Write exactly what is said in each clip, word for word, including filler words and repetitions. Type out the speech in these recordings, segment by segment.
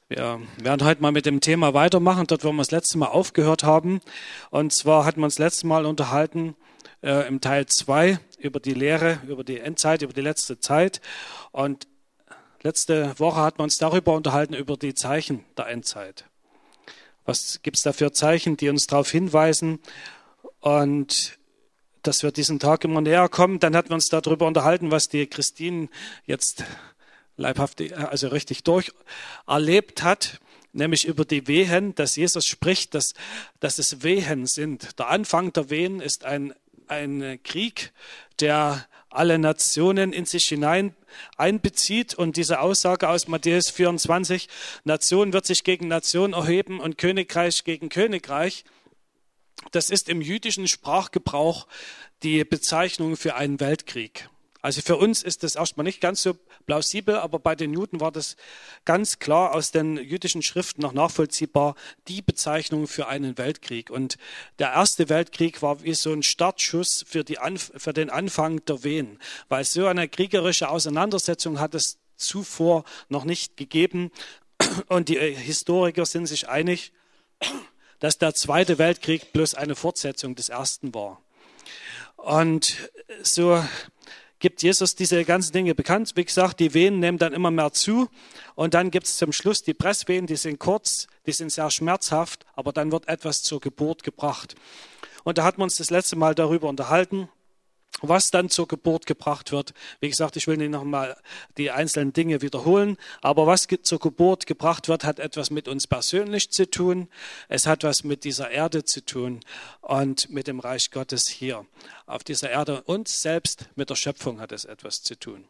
Wir werden heute mal mit dem Thema weitermachen, dort wo wir das letzte Mal aufgehört haben. Und zwar hatten wir uns das letzte Mal unterhalten äh, im Teil zwei über die Lehre, über die Endzeit, über die letzte Zeit. Und letzte Woche hatten wir uns darüber unterhalten, über die Zeichen der Endzeit. Was gibt es da für Zeichen, die uns darauf hinweisen? Und dass wir diesen Tag immer näher kommen. Dann hatten wir uns darüber unterhalten, was die Christine jetzt leibhaft, also richtig durcherlebt hat, nämlich über die Wehen, dass Jesus spricht, dass, dass es Wehen sind. Der Anfang der Wehen ist ein, ein Krieg, der alle Nationen in sich hinein einbezieht. Und diese Aussage aus Matthäus vierundzwanzig, Nation wird sich gegen Nation erheben und Königreich gegen Königreich, das ist im jüdischen Sprachgebrauch die Bezeichnung für einen Weltkrieg. Also für uns ist das erstmal nicht ganz so plausibel, aber bei den Juden war das ganz klar aus den jüdischen Schriften noch nachvollziehbar, die Bezeichnung für einen Weltkrieg. Und der erste Weltkrieg war wie so ein Startschuss für, die Anf- für den Anfang der Wehen, weil so eine kriegerische Auseinandersetzung hat es zuvor noch nicht gegeben. Und die Historiker sind sich einig, dass der Zweite Weltkrieg bloß eine Fortsetzung des ersten war. Und so gibt Jesus diese ganzen Dinge bekannt. Wie gesagt, die Wehen nehmen dann immer mehr zu. Und dann gibt es zum Schluss die Presswehen, die sind kurz, die sind sehr schmerzhaft, aber dann wird etwas zur Geburt gebracht. Und da hatten wir uns das letzte Mal darüber unterhalten, was dann zur Geburt gebracht wird. Wie gesagt, ich will nicht nochmal die einzelnen Dinge wiederholen, aber was zur Geburt gebracht wird, hat etwas mit uns persönlich zu tun. Es hat was mit dieser Erde zu tun und mit dem Reich Gottes hier auf dieser Erde und selbst mit der Schöpfung hat es etwas zu tun.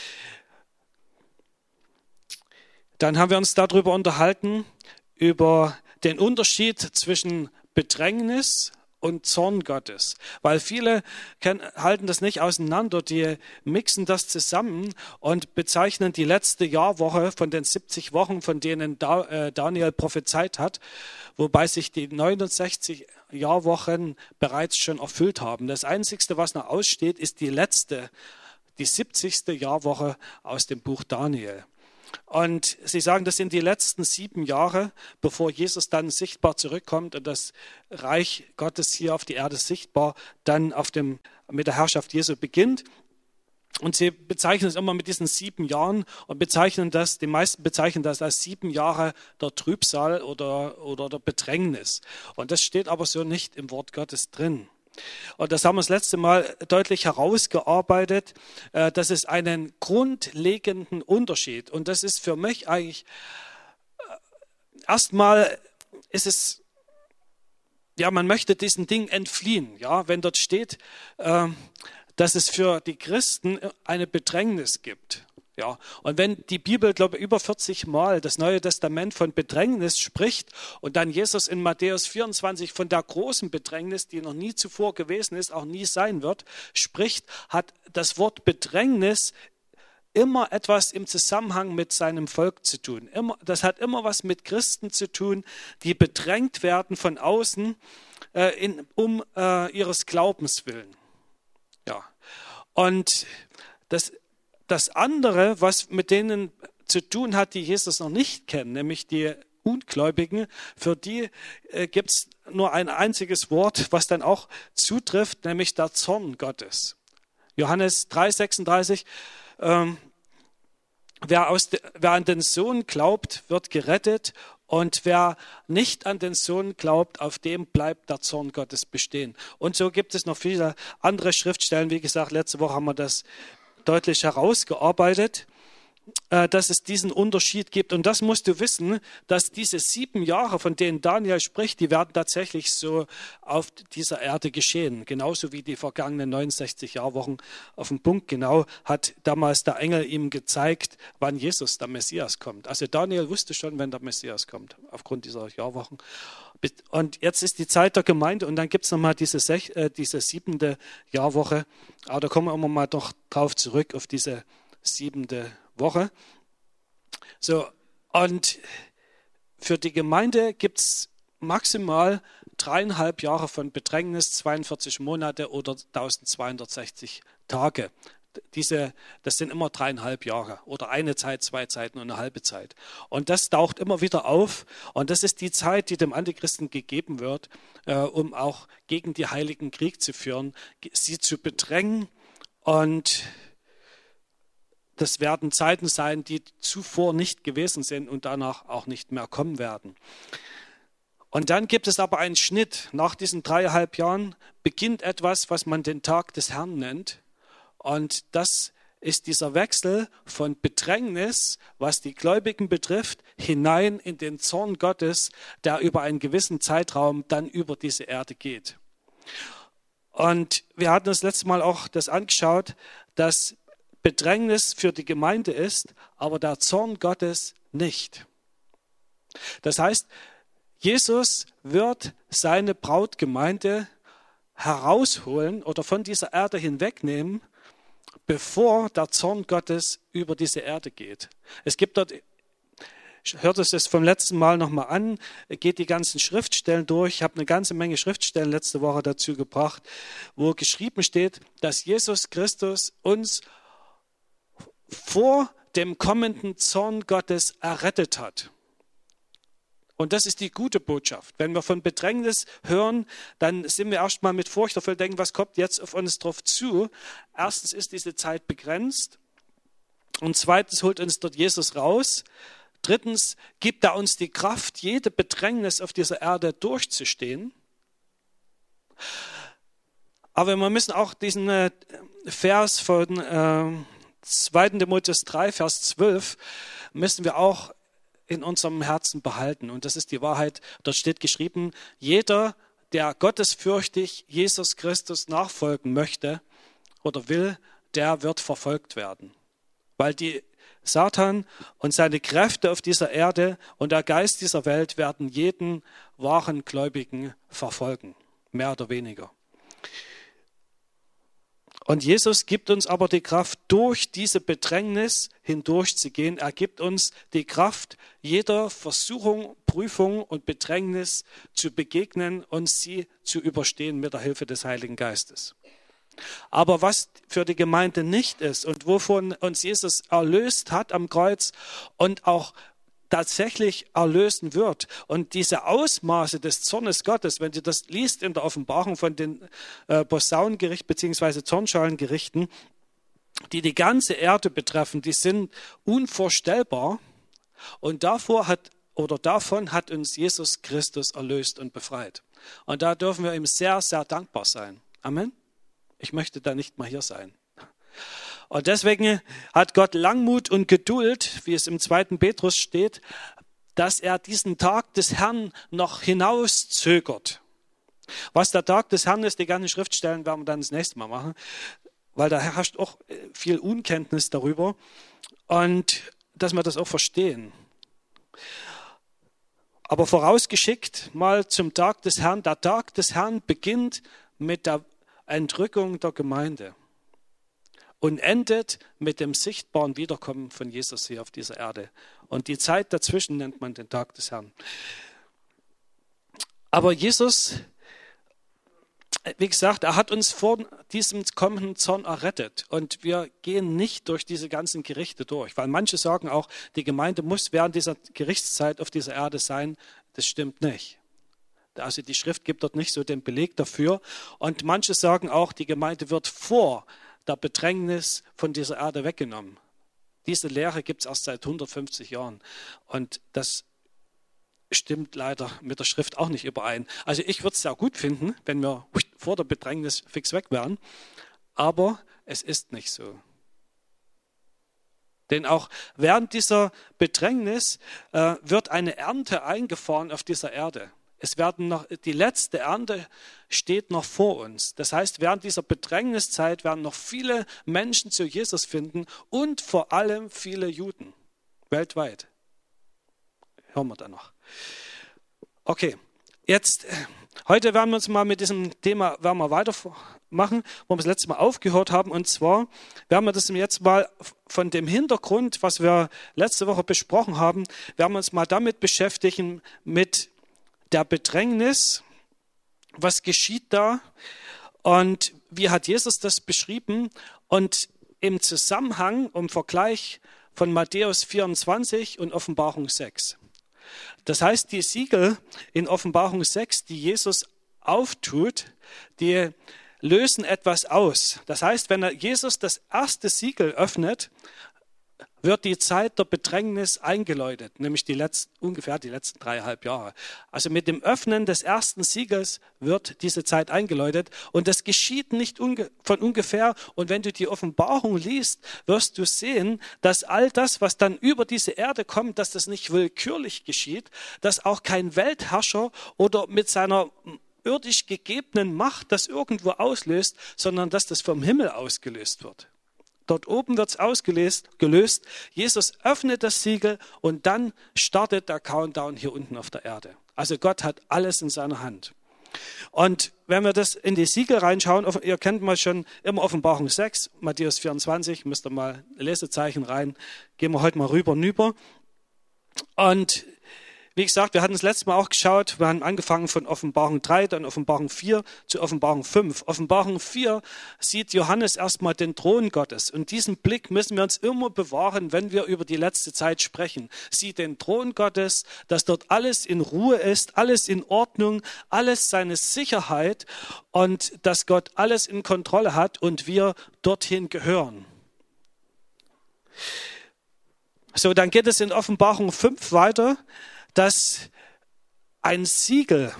Dann haben wir uns darüber unterhalten, über den Unterschied zwischen Bedrängnis und Zorn Gottes, weil viele können, halten das nicht auseinander, die mixen das zusammen und bezeichnen die letzte Jahrwoche von den siebzig Wochen, von denen da, äh, Daniel prophezeit hat, wobei sich die neunundsechzig Jahrwochen bereits schon erfüllt haben. Das Einzige, was noch aussteht, ist die letzte, die siebzigste Jahrwoche aus dem Buch Daniel. Und sie sagen, das sind die letzten sieben Jahre, bevor Jesus dann sichtbar zurückkommt und das Reich Gottes hier auf die Erde sichtbar dann auf dem, mit der Herrschaft Jesu beginnt. Und sie bezeichnen es immer mit diesen sieben Jahren und bezeichnen das, die meisten bezeichnen das als sieben Jahre der Trübsal oder, oder der Bedrängnis. Und das steht aber so nicht im Wort Gottes drin. Und das haben wir das letzte Mal deutlich herausgearbeitet, dass es einen grundlegenden Unterschied. Und das ist für mich eigentlich, erstmal ist es, ja, man möchte diesen Ding entfliehen. Ja, wenn dort steht, dass es für die Christen eine Bedrängnis gibt. Ja, und wenn die Bibel, glaube ich, über vierzig Mal das Neue Testament von Bedrängnis spricht und dann Jesus in Matthäus vierundzwanzig von der großen Bedrängnis, die noch nie zuvor gewesen ist, auch nie sein wird, spricht, hat das Wort Bedrängnis immer etwas im Zusammenhang mit seinem Volk zu tun. Immer, das hat immer was mit Christen zu tun, die bedrängt werden von außen äh, in, um äh, ihres Glaubens willen. Ja, und das Das andere, was mit denen zu tun hat, die Jesus noch nicht kennen, nämlich die Ungläubigen, für die äh, gibt es nur ein einziges Wort, was dann auch zutrifft, nämlich der Zorn Gottes. Johannes drei sechsunddreißig, ähm, wer, aus de, wer an den Sohn glaubt, wird gerettet und wer nicht an den Sohn glaubt, auf dem bleibt der Zorn Gottes bestehen. Und so gibt es noch viele andere Schriftstellen. Wie gesagt, letzte Woche haben wir das deutlich herausgearbeitet, dass es diesen Unterschied gibt. Und das musst du wissen, dass diese sieben Jahre, von denen Daniel spricht, die werden tatsächlich so auf dieser Erde geschehen. Genauso wie die vergangenen neunundsechzig Jahrwochen auf den Punkt genau hat damals der Engel ihm gezeigt, wann Jesus, der Messias, kommt. Also Daniel wusste schon, wenn der Messias kommt, aufgrund dieser Jahrwochen. Und jetzt ist die Zeit der Gemeinde und dann gibt es nochmal diese, sech, äh, diese siebente Jahrwoche. Aber da kommen wir immer mal doch drauf zurück, auf diese siebente Woche. So, und für die Gemeinde gibt es maximal dreieinhalb Jahre von Bedrängnis, zweiundvierzig Monate oder eintausendzweihundertsechzig Tage. Diese, das sind immer dreieinhalb Jahre oder eine Zeit, zwei Zeiten und eine halbe Zeit. Und das taucht immer wieder auf. Und das ist die Zeit, die dem Antichristen gegeben wird, äh, um auch gegen die Heiligen Krieg zu führen, sie zu bedrängen. Und das werden Zeiten sein, die zuvor nicht gewesen sind und danach auch nicht mehr kommen werden. Und dann gibt es aber einen Schnitt. Nach diesen dreieinhalb Jahren beginnt etwas, was man den Tag des Herrn nennt. Und das ist dieser Wechsel von Bedrängnis, was die Gläubigen betrifft, hinein in den Zorn Gottes, der über einen gewissen Zeitraum dann über diese Erde geht. Und wir hatten das letzte Mal auch das angeschaut, dass Bedrängnis für die Gemeinde ist, aber der Zorn Gottes nicht. Das heißt, Jesus wird seine Brautgemeinde herausholen oder von dieser Erde hinwegnehmen, bevor der Zorn Gottes über diese Erde geht. Es gibt dort, hört es das vom letzten Mal nochmal an, geht die ganzen Schriftstellen durch. Ich habe eine ganze Menge Schriftstellen letzte Woche dazu gebracht, wo geschrieben steht, dass Jesus Christus uns vor dem kommenden Zorn Gottes errettet hat. Und das ist die gute Botschaft. Wenn wir von Bedrängnis hören, dann sind wir erstmal mit Furcht erfüllt, denken, was kommt jetzt auf uns drauf zu? Erstens ist diese Zeit begrenzt. Und zweitens holt uns dort Jesus raus. Drittens gibt er uns die Kraft, jede Bedrängnis auf dieser Erde durchzustehen. Aber wir müssen auch diesen äh, Vers von äh, zweiten Timotheus drei, Vers zwölf, müssen wir auch in unserem Herzen behalten. Und das ist die Wahrheit. Dort steht geschrieben, jeder, der gottesfürchtig Jesus Christus nachfolgen möchte oder will, der wird verfolgt werden. Weil die Satan und seine Kräfte auf dieser Erde und der Geist dieser Welt werden jeden wahren Gläubigen verfolgen. Mehr oder weniger. Und Jesus gibt uns aber die Kraft, durch diese Bedrängnis hindurchzugehen. Er gibt uns die Kraft, jeder Versuchung, Prüfung und Bedrängnis zu begegnen und sie zu überstehen mit der Hilfe des Heiligen Geistes. Aber was für die Gemeinde nicht ist und wovon uns Jesus erlöst hat am Kreuz und auch tatsächlich erlösen wird. Und diese Ausmaße des Zornes Gottes, wenn du das liest in der Offenbarung von den äh, Posaunengericht bzw. Zornschalengerichten, die die ganze Erde betreffen, die sind unvorstellbar. Und davor hat oder davon hat uns Jesus Christus erlöst und befreit. Und da dürfen wir ihm sehr, sehr dankbar sein. Amen. Ich möchte da nicht mal hier sein. Und deswegen hat Gott Langmut und Geduld, wie es im zweiten Petrus steht, dass er diesen Tag des Herrn noch hinauszögert. Was der Tag des Herrn ist, die ganzen Schriftstellen werden wir dann das nächste Mal machen, weil da herrscht auch viel Unkenntnis darüber und dass wir das auch verstehen. Aber vorausgeschickt mal zum Tag des Herrn. Der Tag des Herrn beginnt mit der Entrückung der Gemeinde und endet mit dem sichtbaren Wiederkommen von Jesus hier auf dieser Erde. Und die Zeit dazwischen nennt man den Tag des Herrn. Aber Jesus, wie gesagt, er hat uns vor diesem kommenden Zorn errettet. Und wir gehen nicht durch diese ganzen Gerichte durch. Weil manche sagen auch, die Gemeinde muss während dieser Gerichtszeit auf dieser Erde sein. Das stimmt nicht. Also die Schrift gibt dort nicht so den Beleg dafür. Und manche sagen auch, die Gemeinde wird vor der Bedrängnis von dieser Erde weggenommen. Diese Lehre gibt es erst seit hundertfünfzig Jahren. Und das stimmt leider mit der Schrift auch nicht überein. Also ich würde es sehr gut finden, wenn wir vor der Bedrängnis fix weg wären. Aber es ist nicht so. Denn auch während dieser Bedrängnis äh, wird eine Ernte eingefahren auf dieser Erde. Es werden noch, die letzte Ernte steht noch vor uns. Das heißt, während dieser Bedrängniszeit werden noch viele Menschen zu Jesus finden und vor allem viele Juden weltweit. Hören wir dann noch. Okay, jetzt, heute werden wir uns mal mit diesem Thema werden wir weitermachen, wo wir das letzte Mal aufgehört haben. Und zwar werden wir das jetzt mal von dem Hintergrund, was wir letzte Woche besprochen haben, werden wir uns mal damit beschäftigen, mit der Bedrängnis, was geschieht da und wie hat Jesus das beschrieben und im Zusammenhang, im Vergleich von Matthäus vierundzwanzig und Offenbarung sechs. Das heißt, die Siegel in Offenbarung sechs, die Jesus auftut, die lösen etwas aus. Das heißt, wenn er Jesus das erste Siegel öffnet, wird die Zeit der Bedrängnis eingeläutet, nämlich die letzten, ungefähr die letzten dreieinhalb Jahre. Also mit dem Öffnen des ersten Siegels wird diese Zeit eingeläutet und das geschieht nicht unge- von ungefähr. Und wenn du die Offenbarung liest, wirst du sehen, dass all das, was dann über diese Erde kommt, dass das nicht willkürlich geschieht, dass auch kein Weltherrscher oder mit seiner irdisch gegebenen Macht das irgendwo auslöst, sondern dass das vom Himmel ausgelöst wird. Dort oben wird es ausgelöst, gelöst. Jesus öffnet das Siegel und dann startet der Countdown hier unten auf der Erde. Also Gott hat alles in seiner Hand. Und wenn wir das in die Siegel reinschauen, ihr kennt mal schon immer Offenbarung sechs, Matthäus vierundzwanzig, müsst ihr mal Lesezeichen rein, gehen wir heute mal rüber und rüber. Und wie gesagt, wir hatten das letzte Mal auch geschaut, wir haben angefangen von Offenbarung drei, dann Offenbarung vier zu Offenbarung fünf. Offenbarung vier sieht Johannes erstmal den Thron Gottes. Und diesen Blick müssen wir uns immer bewahren, wenn wir über die letzte Zeit sprechen. Sieht den Thron Gottes, dass dort alles in Ruhe ist, alles in Ordnung, alles seine Sicherheit und dass Gott alles in Kontrolle hat und wir dorthin gehören. So, dann geht es in Offenbarung fünf weiter, dass ein Siegel,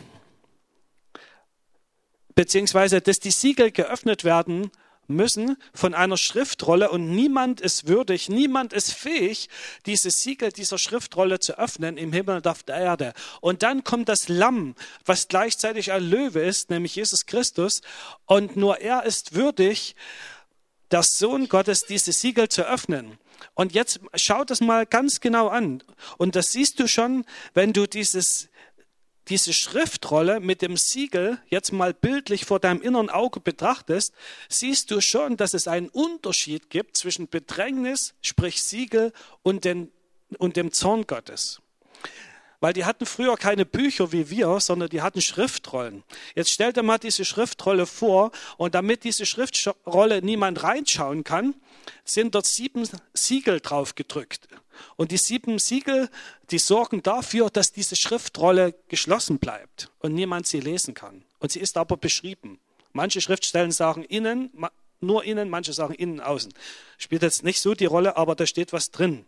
beziehungsweise dass die Siegel geöffnet werden müssen von einer Schriftrolle und niemand ist würdig, niemand ist fähig, diese Siegel dieser Schriftrolle zu öffnen im Himmel und auf der Erde. Und dann kommt das Lamm, was gleichzeitig ein Löwe ist, nämlich Jesus Christus, und nur er ist würdig, der Sohn Gottes, diese Siegel zu öffnen. Und jetzt schau das mal ganz genau an. Und das siehst du schon, wenn du dieses, diese Schriftrolle mit dem Siegel jetzt mal bildlich vor deinem inneren Auge betrachtest, siehst du schon, dass es einen Unterschied gibt zwischen Bedrängnis, sprich Siegel, und, den, und dem Zorn Gottes. Weil die hatten früher keine Bücher wie wir, sondern die hatten Schriftrollen. Jetzt stell dir mal diese Schriftrolle vor und damit diese Schriftrolle niemand reinschauen kann, sind dort sieben Siegel drauf gedrückt. Und die sieben Siegel, die sorgen dafür, dass diese Schriftrolle geschlossen bleibt und niemand sie lesen kann. Und sie ist aber beschrieben. Manche Schriftstellen sagen innen, nur innen, manche sagen innen, außen. Spielt jetzt nicht so die Rolle, aber da steht was drin.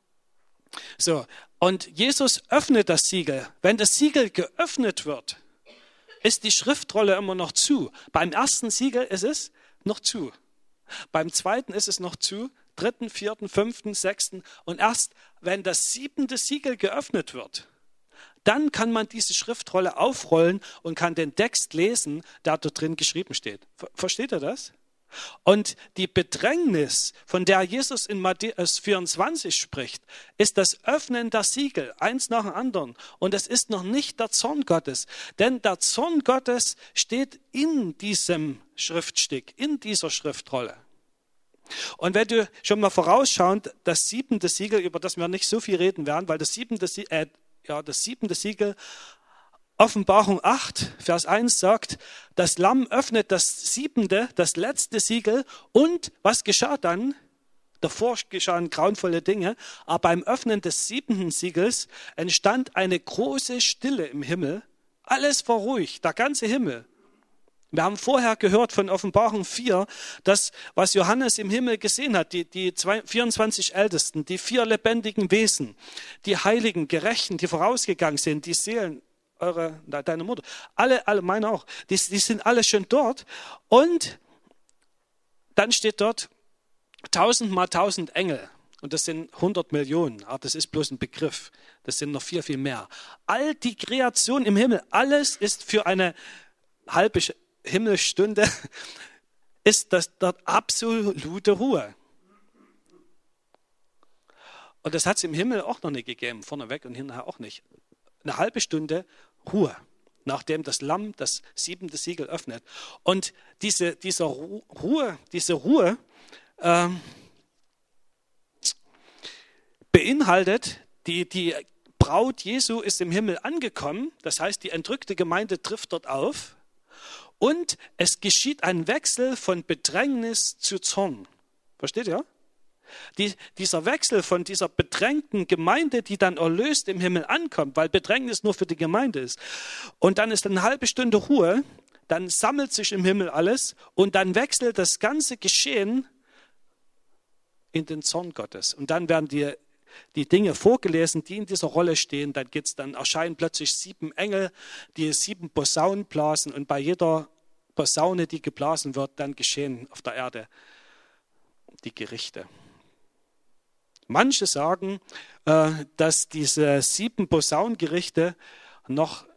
So, und Jesus öffnet das Siegel. Wenn das Siegel geöffnet wird, ist die Schriftrolle immer noch zu. Beim ersten Siegel ist es noch zu. Beim zweiten ist es noch zu, dritten, vierten, fünften, sechsten. Und erst wenn das siebente Siegel geöffnet wird, dann kann man diese Schriftrolle aufrollen und kann den Text lesen, der dort drin geschrieben steht. Versteht ihr das? Und die Bedrängnis, von der Jesus in Matthäus vierundzwanzig spricht, ist das Öffnen der Siegel, eins nach dem anderen. Und es ist noch nicht der Zorn Gottes, denn der Zorn Gottes steht in diesem Schriftstück, in dieser Schriftrolle. Und wenn du schon mal vorausschauend, das siebente Siegel, über das wir nicht so viel reden werden, weil das siebente, äh, ja, das siebente Siegel, Offenbarung acht, Vers eins sagt, das Lamm öffnet das siebente, das letzte Siegel und was geschah dann? Davor geschahen grauenvolle Dinge, aber beim Öffnen des siebenten Siegels entstand eine große Stille im Himmel. Alles war ruhig, der ganze Himmel. Wir haben vorher gehört von Offenbarung vier, dass was Johannes im Himmel gesehen hat, die, die vierundzwanzig Ältesten, die vier lebendigen Wesen, die Heiligen, Gerechten, die vorausgegangen sind, die Seelen, eure, deine Mutter, alle, alle, meine auch, die, die sind alle schon dort. Und dann steht dort tausend mal tausend Engel. Und das sind hundert Millionen, aber das ist bloß ein Begriff. Das sind noch viel, viel mehr. All die Kreation im Himmel, alles ist für eine halbe Himmelsstunde, ist das dort absolute Ruhe. Und das hat es im Himmel auch noch nicht gegeben, vorneweg und hinterher auch nicht. Eine halbe Stunde Ruhe, nachdem das Lamm das siebente Siegel öffnet. Und diese, diese Ruhe, diese Ruhe ähm, beinhaltet, die, die Braut Jesu ist im Himmel angekommen, das heißt, die entrückte Gemeinde trifft dort auf und es geschieht ein Wechsel von Bedrängnis zu Zorn. Versteht ihr? Die, dieser Wechsel von dieser bedrängten Gemeinde, die dann erlöst im Himmel ankommt, weil Bedrängnis nur für die Gemeinde ist. Und dann ist eine halbe Stunde Ruhe, dann sammelt sich im Himmel alles und dann wechselt das ganze Geschehen in den Zorn Gottes. Und dann werden die, die Dinge vorgelesen, die in dieser Rolle stehen. Dann geht's, dann erscheinen plötzlich sieben Engel, die sieben Posaunen blasen und bei jeder Posaune, die geblasen wird, dann geschehen auf der Erde die Gerichte. Manche sagen, dass diese sieben Posaunengerichte noch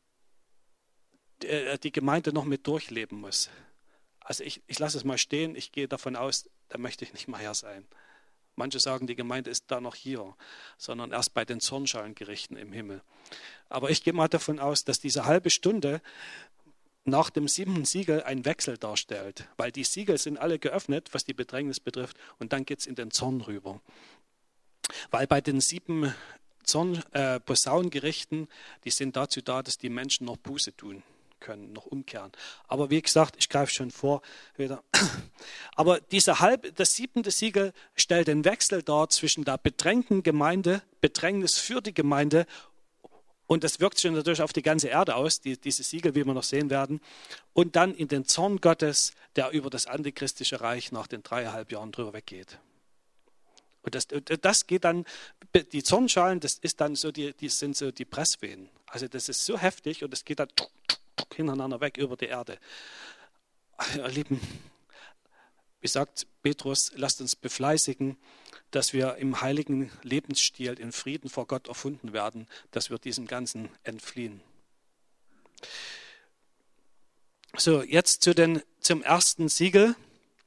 die Gemeinde noch mit durchleben muss. Also ich, ich lasse es mal stehen, ich gehe davon aus, da möchte ich nicht mehr her sein. Manche sagen, die Gemeinde ist da noch hier, sondern erst bei den Zornschalengerichten im Himmel. Aber ich gehe mal davon aus, dass diese halbe Stunde nach dem siebten Siegel ein Wechsel darstellt, weil die Siegel sind alle geöffnet, was die Bedrängnis betrifft, und dann geht es in den Zorn rüber. Weil bei den sieben Zorn, äh, Posaunengerichten, die sind dazu da, dass die Menschen noch Buße tun können, noch umkehren. Aber wie gesagt, ich greife schon vor wieder. Aber diese halb, das siebente Siegel stellt den Wechsel dar zwischen der bedrängten Gemeinde, Bedrängnis für die Gemeinde, und das wirkt sich natürlich auf die ganze Erde aus, die, diese Siegel, wie wir noch sehen werden, und dann in den Zorn Gottes, der über das antichristische Reich nach den dreieinhalb Jahren drüber weggeht. Und das, das geht dann, die Zornschalen, das ist dann so die, die sind so die Presswehen. Also das ist so heftig und das geht dann hintereinander weg über die Erde. Ihr Lieben, wie sagt Petrus, lasst uns befleißigen, dass wir im heiligen Lebensstil in Frieden vor Gott erfunden werden, dass wir diesem Ganzen entfliehen. So, jetzt zu den, zum ersten Siegel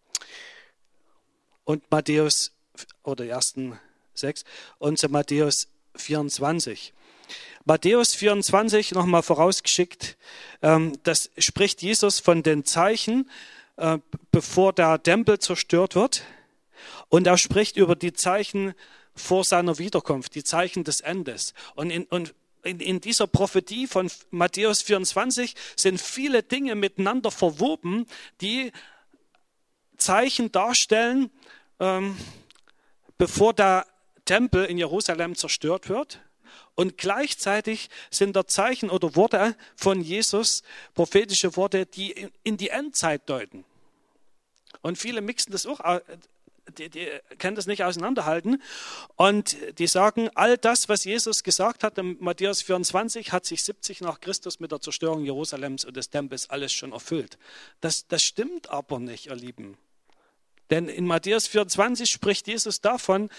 und Matthäus, oder die ersten sechs, und zu Matthäus vierundzwanzig. Matthäus vierundzwanzig, nochmal vorausgeschickt, ähm, das spricht Jesus von den Zeichen, äh, bevor der Tempel zerstört wird. Und er spricht über die Zeichen vor seiner Wiederkunft, die Zeichen des Endes. Und in, und in, in dieser Prophetie von Matthäus vierundzwanzig sind viele Dinge miteinander verwoben, die Zeichen darstellen, ähm, bevor der Tempel in Jerusalem zerstört wird. Und gleichzeitig sind da Zeichen oder Worte von Jesus, prophetische Worte, die in die Endzeit deuten. Und viele mixen das auch, die, die können das nicht auseinanderhalten. Und die sagen, all das, was Jesus gesagt hat in Matthäus vierundzwanzig, hat sich siebzig nach Christus mit der Zerstörung Jerusalems und des Tempels alles schon erfüllt. Das, das stimmt aber nicht, ihr Lieben. Denn in Matthäus vierundzwanzig spricht Jesus davon,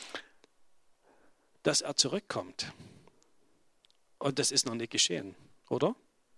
dass er zurückkommt. Und das ist noch nicht geschehen, oder?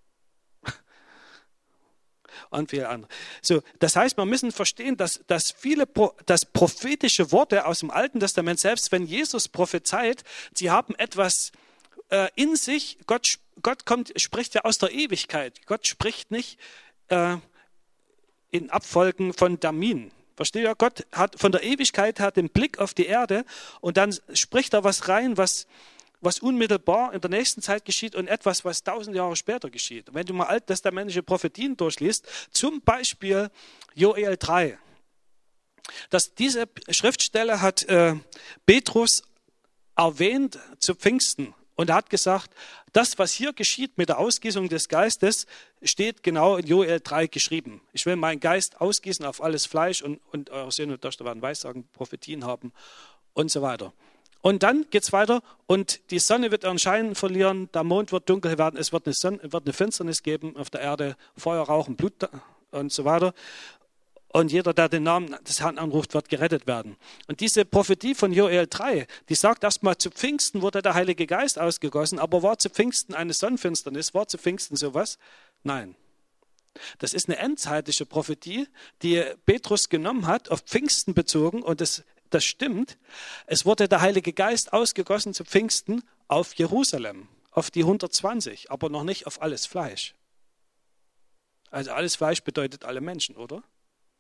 Und viele andere. So, das heißt, wir müssen verstehen, dass, dass viele dass prophetische Worte aus dem Alten Testament, selbst wenn Jesus prophezeit, sie haben etwas äh, in sich. Gott, Gott kommt, spricht ja aus der Ewigkeit. Gott spricht nicht äh, in Abfolgen von Terminen. Versteht ihr? Gott hat von der Ewigkeit hat den Blick auf die Erde und dann spricht er was rein, was, was unmittelbar in der nächsten Zeit geschieht und etwas, was tausend Jahre später geschieht. Und wenn du mal alttestamentliche Prophetien durchliest, zum Beispiel Joel drei, dass diese Schriftstelle hat äh, Petrus erwähnt zu Pfingsten. Und er hat gesagt, das, was hier geschieht mit der Ausgießung des Geistes, steht genau in Joel drei geschrieben. Ich will meinen Geist ausgießen auf alles Fleisch und, und eure Söhne und Töchter werden Weissagen, Prophetien haben und so weiter. Und dann geht es weiter und die Sonne wird ihren Schein verlieren, der Mond wird dunkel werden, es wird eine, Sonne, wird eine Finsternis geben auf der Erde, Feuer, Rauch und Blut und so weiter. Und jeder, der den Namen des Herrn anruft, wird gerettet werden. Und diese Prophetie von Joel drei, die sagt erstmal, zu Pfingsten wurde der Heilige Geist ausgegossen, aber war zu Pfingsten eine Sonnenfinsternis, war zu Pfingsten sowas? Nein. Das ist eine endzeitliche Prophetie, die Petrus genommen hat, auf Pfingsten bezogen, und das, das stimmt. Es wurde der Heilige Geist ausgegossen zu Pfingsten auf Jerusalem, auf die hundertzwanzig, aber noch nicht auf alles Fleisch. Also alles Fleisch bedeutet alle Menschen, oder?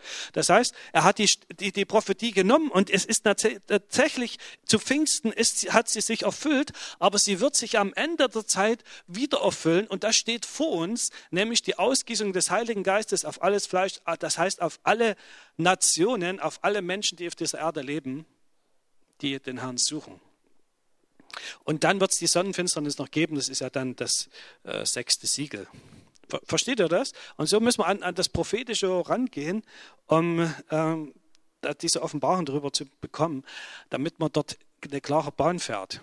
Das heißt, er hat die, die, die Prophetie genommen und es ist tatsächlich, zu Pfingsten ist, hat sie sich erfüllt, aber sie wird sich am Ende der Zeit wieder erfüllen und das steht vor uns, nämlich die Ausgießung des Heiligen Geistes auf alles Fleisch, das heißt auf alle Nationen, auf alle Menschen, die auf dieser Erde leben, die den Herrn suchen. Und dann wird es die Sonnenfinsternis noch geben, das ist ja dann das äh, sechste Siegel. Versteht ihr das? Und so müssen wir an, an das Prophetische rangehen, um ähm, diese Offenbarung darüber zu bekommen, damit man dort eine klare Bahn fährt.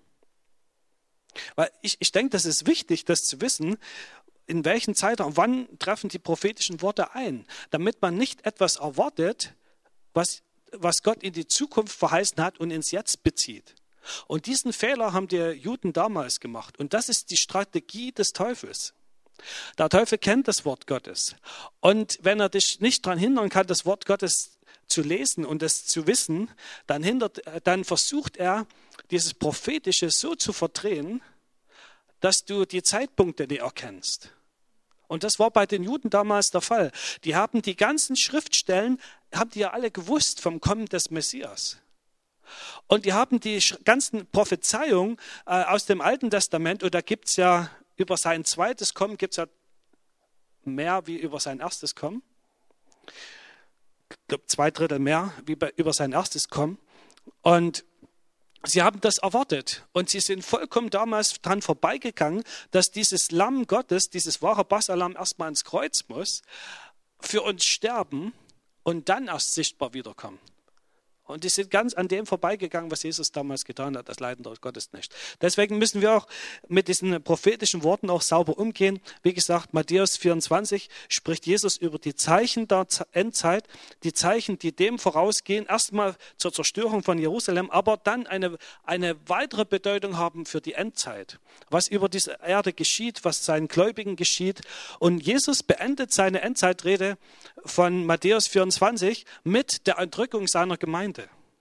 Weil ich, ich denke, das ist wichtig, das zu wissen, in welchen Zeitraum, wann treffen die prophetischen Worte ein, damit man nicht etwas erwartet, was, was Gott in die Zukunft verheißen hat und ins Jetzt bezieht. Und diesen Fehler haben die Juden damals gemacht. Und das ist die Strategie des Teufels. Der Teufel kennt das Wort Gottes. Und wenn er dich nicht daran hindern kann, das Wort Gottes zu lesen und es zu wissen, dann, hindert, dann versucht er, dieses Prophetische so zu verdrehen, dass du die Zeitpunkte nicht erkennst. Und das war bei den Juden damals der Fall. Die haben die ganzen Schriftstellen, haben die ja alle gewusst vom Kommen des Messias. Und die haben die ganzen Prophezeiungen äh, aus dem Alten Testament, und da gibt es ja über sein zweites Kommen gibt es ja mehr wie über sein erstes Kommen. Ich glaube, zwei Drittel mehr wie bei, über sein erstes Kommen. Und sie haben das erwartet. Und sie sind vollkommen damals dran vorbeigegangen, dass dieses Lamm Gottes, dieses wahre Passahlamm erstmal ans Kreuz muss, für uns sterben und dann erst sichtbar wiederkommen. Und die sind ganz an dem vorbeigegangen, was Jesus damals getan hat, das Leiden durch Gottes nicht. Deswegen müssen wir auch mit diesen prophetischen Worten auch sauber umgehen. Wie gesagt, Matthäus vierundzwanzig spricht Jesus über die Zeichen der Endzeit, die Zeichen, die dem vorausgehen, erstmal zur Zerstörung von Jerusalem, aber dann eine, eine weitere Bedeutung haben für die Endzeit. Was über diese Erde geschieht, was seinen Gläubigen geschieht. Und Jesus beendet seine Endzeitrede von Matthäus vierundzwanzig mit der Entrückung seiner Gemeinde.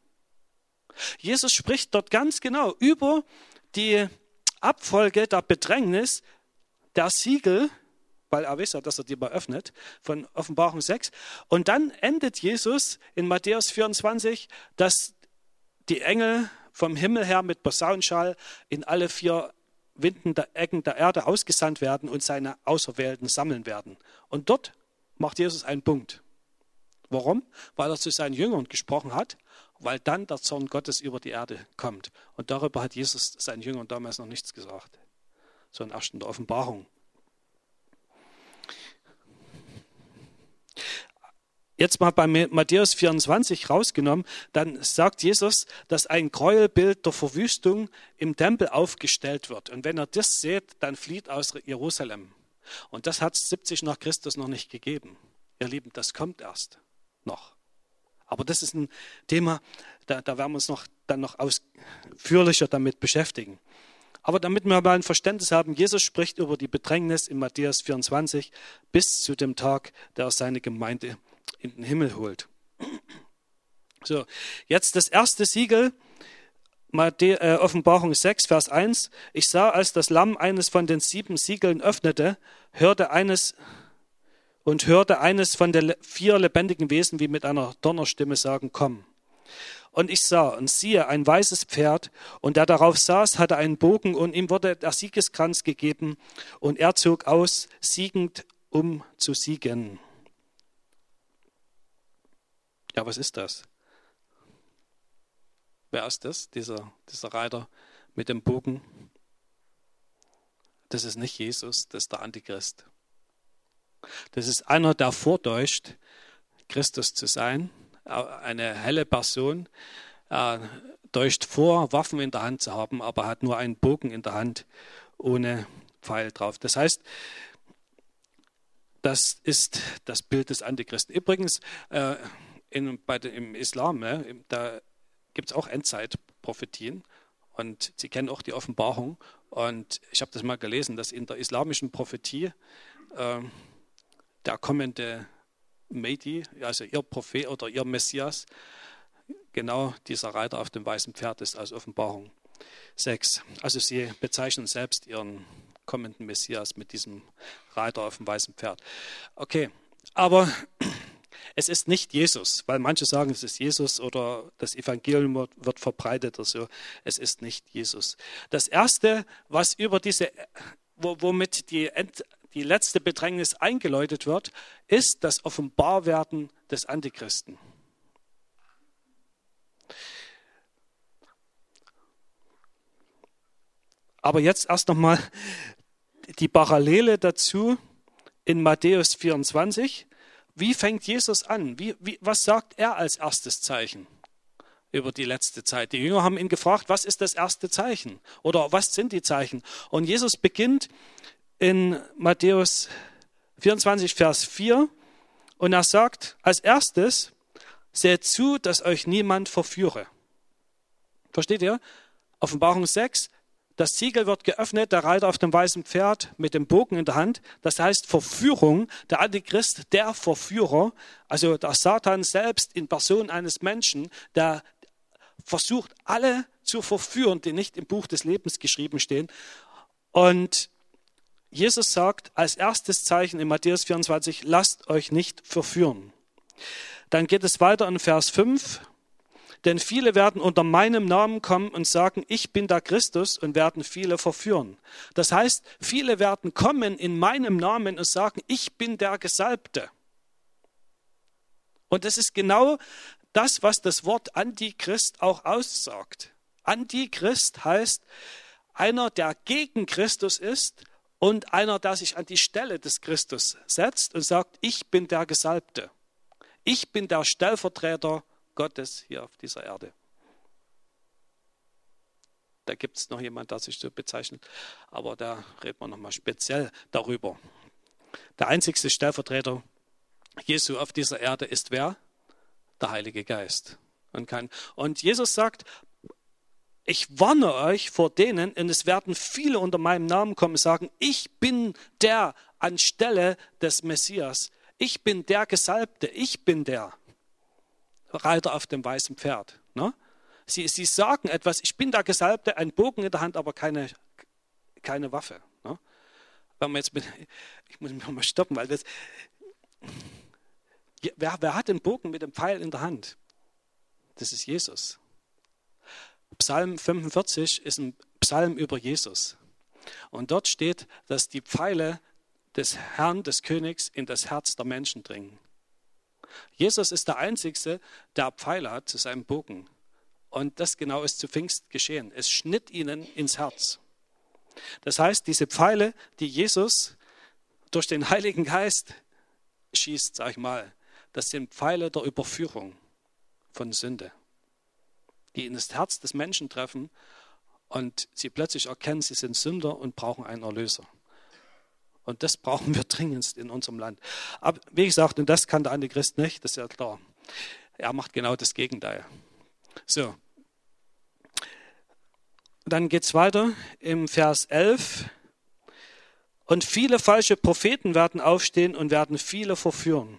Jesus spricht dort ganz genau über die Abfolge der Bedrängnis der Siegel, weil er weiß ja, dass er die mal öffnet, von Offenbarung sechs. Und dann endet Jesus in Matthäus vierundzwanzig, dass die Engel vom Himmel her mit Posaunenschall in alle vier Winden der Ecken der Erde ausgesandt werden und seine Auserwählten sammeln werden. Und dort macht Jesus einen Punkt. Warum? Weil er zu seinen Jüngern gesprochen hat, weil dann der Zorn Gottes über die Erde kommt. Und darüber hat Jesus seinen Jüngern damals noch nichts gesagt. So in erst in der Offenbarung. Jetzt mal bei Matthäus vierundzwanzig rausgenommen, dann sagt Jesus, dass ein Gräuelbild der Verwüstung im Tempel aufgestellt wird. Und wenn ihr das seht, dann flieht aus Jerusalem. Und das hat es siebzig nach Christus noch nicht gegeben. Ihr Lieben, das kommt erst noch. Aber das ist ein Thema, da, da werden wir uns noch, dann noch ausführlicher damit beschäftigen. Aber damit wir mal ein Verständnis haben, Jesus spricht über die Bedrängnis in Matthäus vierundzwanzig bis zu dem Tag, der er seine Gemeinde in den Himmel holt. So, jetzt das erste Siegel, Matthä- äh, Offenbarung sechs, Vers eins. Ich sah, als das Lamm eines von den sieben Siegeln öffnete, hörte eines und hörte eines von den vier lebendigen Wesen wie mit einer Donnerstimme sagen, komm. Und ich sah und siehe ein weißes Pferd, und der darauf saß, hatte einen Bogen, und ihm wurde der Siegeskranz gegeben, und er zog aus, siegend, um zu siegen. Ja, was ist das? Wer ist das, dieser, dieser Reiter mit dem Bogen? Das ist nicht Jesus, das ist der Antichrist. Das ist einer, der vortäuscht, Christus zu sein, eine helle Person. Er täuscht vor, Waffen in der Hand zu haben, aber hat nur einen Bogen in der Hand ohne Pfeil drauf. Das heißt, das ist das Bild des Antichristen. Übrigens, äh, in, bei den, im Islam, ne, da gibt es auch Endzeitprophetien und Sie kennen auch die Offenbarung. Und ich habe das mal gelesen, dass in der islamischen Prophetie äh, der kommende Mahdi, also ihr Prophet oder ihr Messias, genau dieser Reiter auf dem weißen Pferd ist aus Offenbarung sechs. Also sie bezeichnen selbst ihren kommenden Messias mit diesem Reiter auf dem weißen Pferd. Okay, aber Es ist nicht Jesus, weil manche sagen, es ist Jesus oder das Evangelium wird, wird verbreitet oder so. Es ist nicht Jesus. Das Erste, was über diese, womit die, die letzte Bedrängnis eingeläutet wird, ist das Offenbarwerden des Antichristen. Aber jetzt erst nochmal die Parallele dazu in Matthäus vierundzwanzig. Wie fängt Jesus an? Wie, wie, was sagt er als erstes Zeichen über die letzte Zeit? Die Jünger haben ihn gefragt, was ist das erste Zeichen? Oder was sind die Zeichen? Und Jesus beginnt in Matthäus vierundzwanzig, Vers vier. Und er sagt, als erstes, seht zu, dass euch niemand verführe. Versteht ihr? Offenbarung sechs. Das Siegel wird geöffnet, der Reiter auf dem weißen Pferd mit dem Bogen in der Hand. Das heißt Verführung, der Antichrist, der Verführer, also der Satan selbst in Person eines Menschen, der versucht, alle zu verführen, die nicht im Buch des Lebens geschrieben stehen. Und Jesus sagt als erstes Zeichen in Matthäus vierundzwanzig, lasst euch nicht verführen. Dann geht es weiter in Vers fünf. Denn viele werden unter meinem Namen kommen und sagen, ich bin der Christus, und werden viele verführen. Das heißt, viele werden kommen in meinem Namen und sagen, ich bin der Gesalbte. Und das ist genau das, was das Wort Antichrist auch aussagt. Antichrist heißt einer, der gegen Christus ist und einer, der sich an die Stelle des Christus setzt und sagt, ich bin der Gesalbte. Ich bin der Stellvertreter Gottes hier auf dieser Erde. Da gibt es noch jemand, der sich so bezeichnet, aber da reden wir nochmal speziell darüber. Der einzigste Stellvertreter Jesu auf dieser Erde ist wer? Der Heilige Geist. Und, kein, und Jesus sagt, ich warne euch vor denen, und es werden viele unter meinem Namen kommen und sagen, ich bin der anstelle des Messias. Ich bin der Gesalbte, ich bin der Reiter auf dem weißen Pferd. Ne? Sie, sie sagen etwas, ich bin der Gesalbte, ein Bogen in der Hand, aber keine, keine Waffe. Ne? Wenn man jetzt mit, ich muss mich mal stoppen, weil das, wer, wer hat den Bogen mit dem Pfeil in der Hand? Das ist Jesus. Psalm fünfundvierzig ist ein Psalm über Jesus. Und dort steht, dass die Pfeile des Herrn, des Königs, in das Herz der Menschen dringen. Jesus ist der Einzige, der Pfeile hat zu seinem Bogen. Und das genau ist zu Pfingst geschehen. Es schnitt ihnen ins Herz. Das heißt, diese Pfeile, die Jesus durch den Heiligen Geist schießt, sag ich mal, das sind Pfeile der Überführung von Sünde, die in das Herz des Menschen treffen und sie plötzlich erkennen, sie sind Sünder und brauchen einen Erlöser. Und das brauchen wir dringendst in unserem Land. Aber wie gesagt, und das kann der Antichrist nicht, das ist ja klar. Er macht genau das Gegenteil. So. Dann geht es weiter im Vers elf. Und viele falsche Propheten werden aufstehen und werden viele verführen.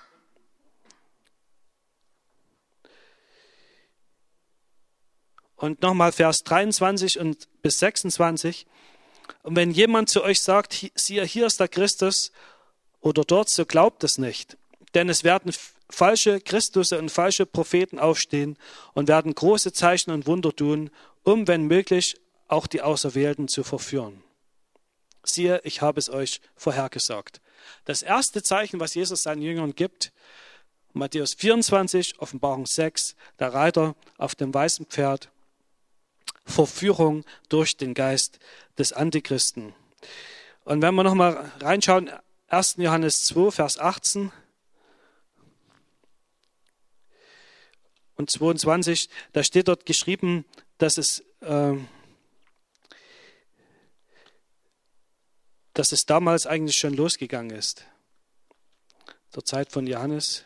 Und nochmal Vers dreiundzwanzig und bis sechsundzwanzig. Und wenn jemand zu euch sagt, siehe, hier ist der Christus oder dort, so glaubt es nicht. Denn es werden falsche Christusse und falsche Propheten aufstehen und werden große Zeichen und Wunder tun, um, wenn möglich, auch die Auserwählten zu verführen. Siehe, ich habe es euch vorhergesagt. Das erste Zeichen, was Jesus seinen Jüngern gibt, Matthäus vierundzwanzig, Offenbarung sechs, der Reiter auf dem weißen Pferd, Verführung durch den Geist des Antichristen. Und wenn wir nochmal reinschauen, erster Johannes zwei, Vers achtzehn und zweiundzwanzig, da steht dort geschrieben, dass es, äh, dass es damals eigentlich schon losgegangen ist. Zur Zeit von Johannes.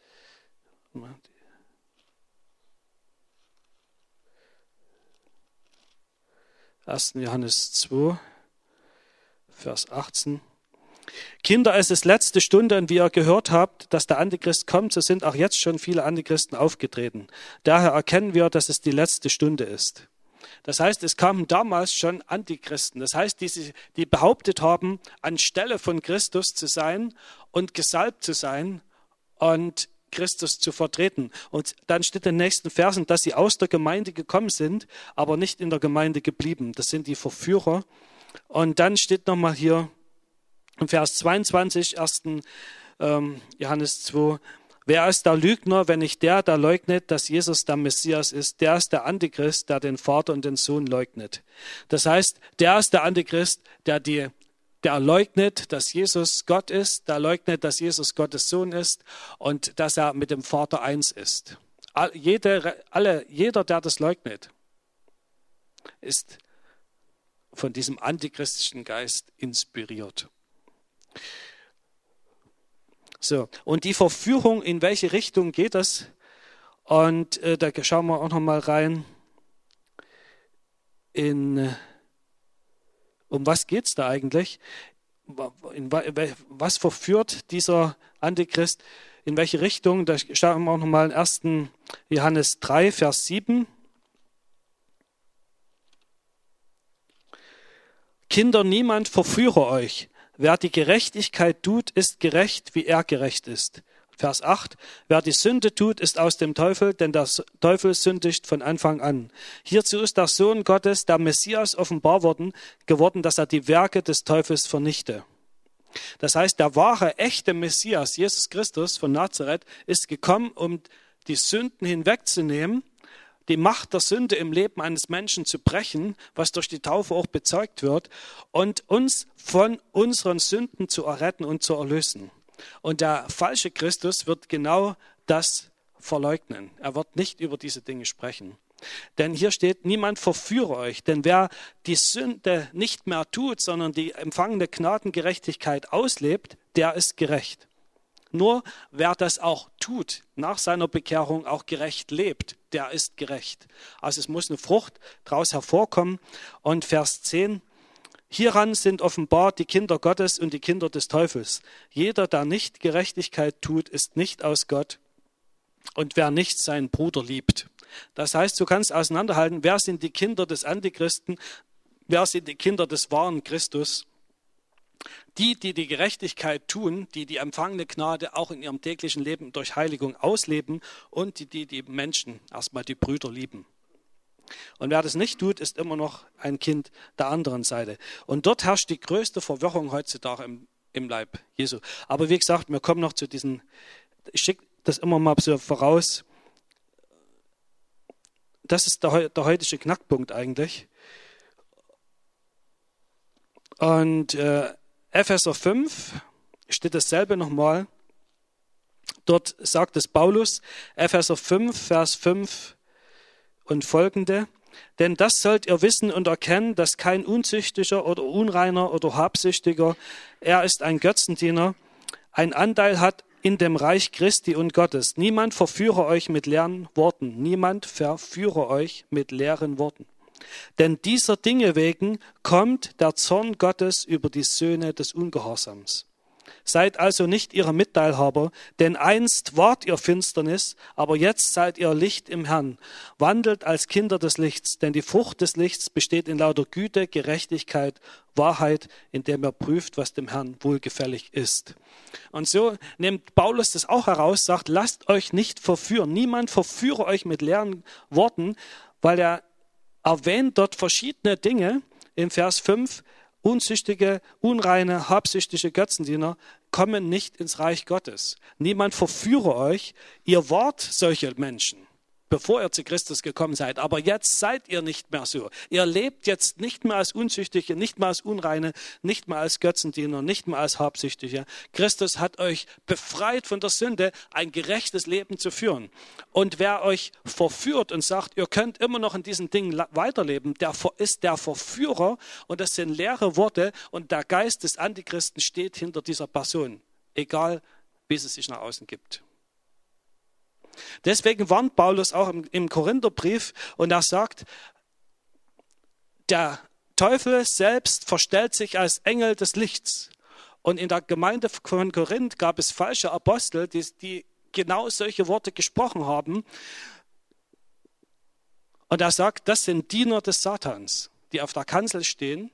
erster Johannes zwei, Vers achtzehn. Kinder, es ist letzte Stunde, und wie ihr gehört habt, dass der Antichrist kommt, so sind auch jetzt schon viele Antichristen aufgetreten. Daher erkennen wir, dass es die letzte Stunde ist. Das heißt, es kamen damals schon Antichristen. Das heißt, die, die behauptet haben, anstelle von Christus zu sein und gesalbt zu sein und Christus zu vertreten. Und dann steht in den nächsten Versen, dass sie aus der Gemeinde gekommen sind, aber nicht in der Gemeinde geblieben. Das sind die Verführer. Und dann steht nochmal hier im Vers zweiundzwanzig, ersten Ähm, Johannes zwei, wer ist der Lügner, wenn nicht der, der leugnet, dass Jesus der Messias ist? Der ist der Antichrist, der den Vater und den Sohn leugnet. Das heißt, der ist der Antichrist, der, die, der leugnet, dass Jesus Gott ist, der leugnet, dass Jesus Gottes Sohn ist und dass er mit dem Vater eins ist. All, jede, alle, jeder, der das leugnet, ist von diesem antichristischen Geist inspiriert. So, und die Verführung, in welche Richtung geht das? Und äh, da schauen wir auch noch mal rein. In, äh, um was geht es da eigentlich? In, was verführt dieser Antichrist? In welche Richtung? Da schauen wir auch noch mal in ersten Johannes drei, Vers sieben. Kinder, niemand verführe euch. Wer die Gerechtigkeit tut, ist gerecht, wie er gerecht ist. Vers acht. Wer die Sünde tut, ist aus dem Teufel, denn der Teufel sündigt von Anfang an. Hierzu ist der Sohn Gottes, der Messias, offenbar worden, geworden, dass er die Werke des Teufels vernichte. Das heißt, der wahre, echte Messias, Jesus Christus von Nazareth, ist gekommen, um die Sünden hinwegzunehmen, die Macht der Sünde im Leben eines Menschen zu brechen, was durch die Taufe auch bezeugt wird, und uns von unseren Sünden zu erretten und zu erlösen. Und der falsche Christus wird genau das verleugnen. Er wird nicht über diese Dinge sprechen. Denn hier steht, niemand verführe euch, denn wer die Sünde nicht mehr tut, sondern die empfangene Gnadengerechtigkeit auslebt, der ist gerecht. Nur wer das auch tut, nach seiner Bekehrung auch gerecht lebt, der ist gerecht. Also es muss eine Frucht daraus hervorkommen. Und Vers zehn, hieran sind offenbar die Kinder Gottes und die Kinder des Teufels. Jeder, der nicht Gerechtigkeit tut, ist nicht aus Gott. Und wer nicht seinen Bruder liebt. Das heißt, du kannst auseinanderhalten, wer sind die Kinder des Antichristen, wer sind die Kinder des wahren Christus. Die, die die Gerechtigkeit tun, die die empfangene Gnade auch in ihrem täglichen Leben durch Heiligung ausleben und die, die die Menschen, erstmal die Brüder lieben. Und wer das nicht tut, ist immer noch ein Kind der anderen Seite. Und dort herrscht die größte Verwirrung heutzutage im, im Leib Jesu. Aber wie gesagt, wir kommen noch zu diesen, ich schicke das immer mal so voraus. Das ist der, der heutige Knackpunkt eigentlich. Und äh, Epheser fünf steht dasselbe nochmal. Dort sagt es Paulus, Epheser fünf, Vers fünf und folgende. Denn das sollt ihr wissen und erkennen, dass kein Unzüchtiger oder Unreiner oder Habsüchtiger, er ist ein Götzendiener, einen Anteil hat in dem Reich Christi und Gottes. Niemand verführe euch mit leeren Worten. Niemand verführe euch mit leeren Worten. Denn dieser Dinge wegen kommt der Zorn Gottes über die Söhne des Ungehorsams. Seid also nicht ihre Mitteilhaber, denn einst wart ihr Finsternis, aber jetzt seid ihr Licht im Herrn. Wandelt als Kinder des Lichts, denn die Frucht des Lichts besteht in lauter Güte, Gerechtigkeit, Wahrheit, indem ihr prüft, was dem Herrn wohlgefällig ist. Und so nimmt Paulus das auch heraus, sagt, lasst euch nicht verführen. Niemand verführe euch mit leeren Worten, weil er erwähnt dort verschiedene Dinge in Vers fünf. Unzüchtige, unreine, habsüchtige Götzendiener kommen nicht ins Reich Gottes. Niemand verführe euch. Ihr wart solche Menschen, bevor ihr zu Christus gekommen seid. Aber jetzt seid ihr nicht mehr so. Ihr lebt jetzt nicht mehr als Unzüchtige, nicht mehr als Unreine, nicht mehr als Götzendiener, nicht mehr als Habsüchtige. Christus hat euch befreit von der Sünde, ein gerechtes Leben zu führen. Und wer euch verführt und sagt, ihr könnt immer noch in diesen Dingen weiterleben, der ist der Verführer und das sind leere Worte und der Geist des Antichristen steht hinter dieser Person, egal wie sie sich nach außen gibt. Deswegen warnt Paulus auch im, im Korintherbrief und er sagt, der Teufel selbst verstellt sich als Engel des Lichts. Und in der Gemeinde von Korinth gab es falsche Apostel, die, die genau solche Worte gesprochen haben. Und er sagt, das sind Diener des Satans, die auf der Kanzel stehen,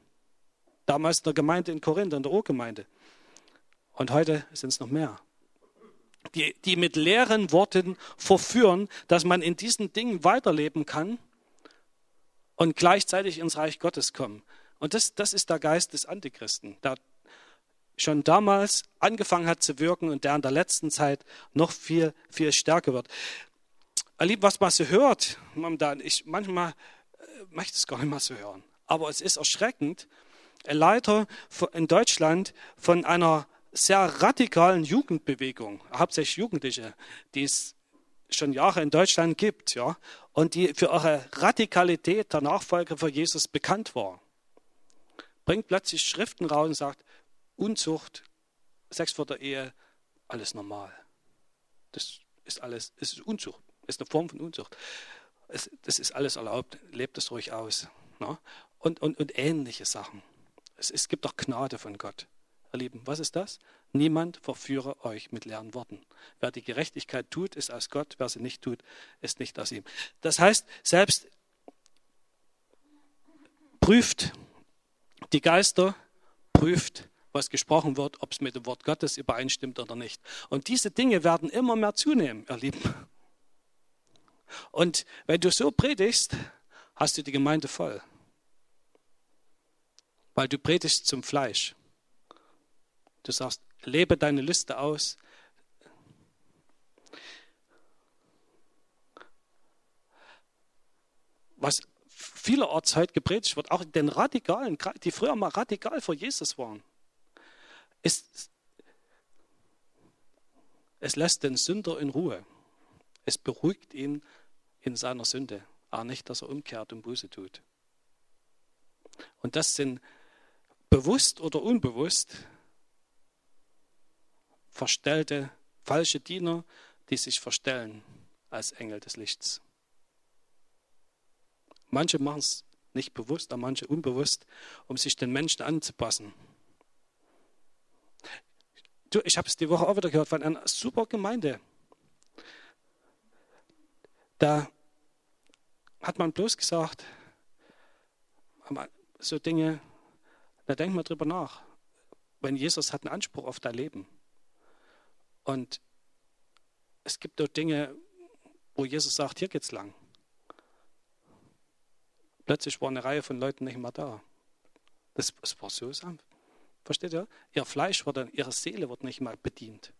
damals in der Gemeinde in Korinth, in der Urgemeinde. Und heute sind es noch mehr. die, die mit leeren Worten verführen, dass man in diesen Dingen weiterleben kann und gleichzeitig ins Reich Gottes kommen. Und das, das ist der Geist des Antichristen, der schon damals angefangen hat zu wirken und der in der letzten Zeit noch viel, viel stärker wird. Ihr Lieben, was man so hört, ich manchmal äh, möchte ich es gar nicht mal so hören, aber es ist erschreckend. Ein Leiter in Deutschland von einer sehr radikalen Jugendbewegung, hauptsächlich Jugendliche, die es schon Jahre in Deutschland gibt, ja, und die für ihre Radikalität der Nachfolger für Jesus bekannt war, bringt plötzlich Schriften raus und sagt, Unzucht, Sex vor der Ehe, alles normal. Das ist alles, es ist Unzucht, ist eine Form von Unzucht. Es, das ist alles erlaubt, lebt es ruhig aus. Ne? Und, und, und ähnliche Sachen. Es, es gibt doch Gnade von Gott. Ihr Lieben, was ist das? Niemand verführe euch mit leeren Worten. Wer die Gerechtigkeit tut, ist aus Gott. Wer sie nicht tut, ist nicht aus ihm. Das heißt, selbst prüft die Geister, prüft, was gesprochen wird, ob es mit dem Wort Gottes übereinstimmt oder nicht. Und diese Dinge werden immer mehr zunehmen, ihr Lieben. Und wenn du so predigst, hast du die Gemeinde voll. Weil du predigst zum Fleisch. Du sagst, lebe deine Lüste aus. Was vielerorts heute gepredigt wird, auch den Radikalen, die früher mal radikal vor Jesus waren, ist, es lässt den Sünder in Ruhe. Es beruhigt ihn in seiner Sünde, aber nicht, dass er umkehrt und Buße tut. Und das sind bewusst oder unbewusst verstellte, falsche Diener, die sich verstellen als Engel des Lichts. Manche machen es nicht bewusst, aber manche unbewusst, um sich den Menschen anzupassen. Du, ich habe es die Woche auch wieder gehört von einer super Gemeinde. Da hat man bloß gesagt, so Dinge, da denkt man drüber nach. Wenn Jesus hat einen Anspruch auf dein Leben. Und es gibt dort Dinge, wo Jesus sagt, hier geht's lang. Plötzlich war eine Reihe von Leuten nicht mehr da. Das, das war so sanft. Versteht ihr? Ihr Fleisch wurde, ihre Seele wird nicht mal bedient.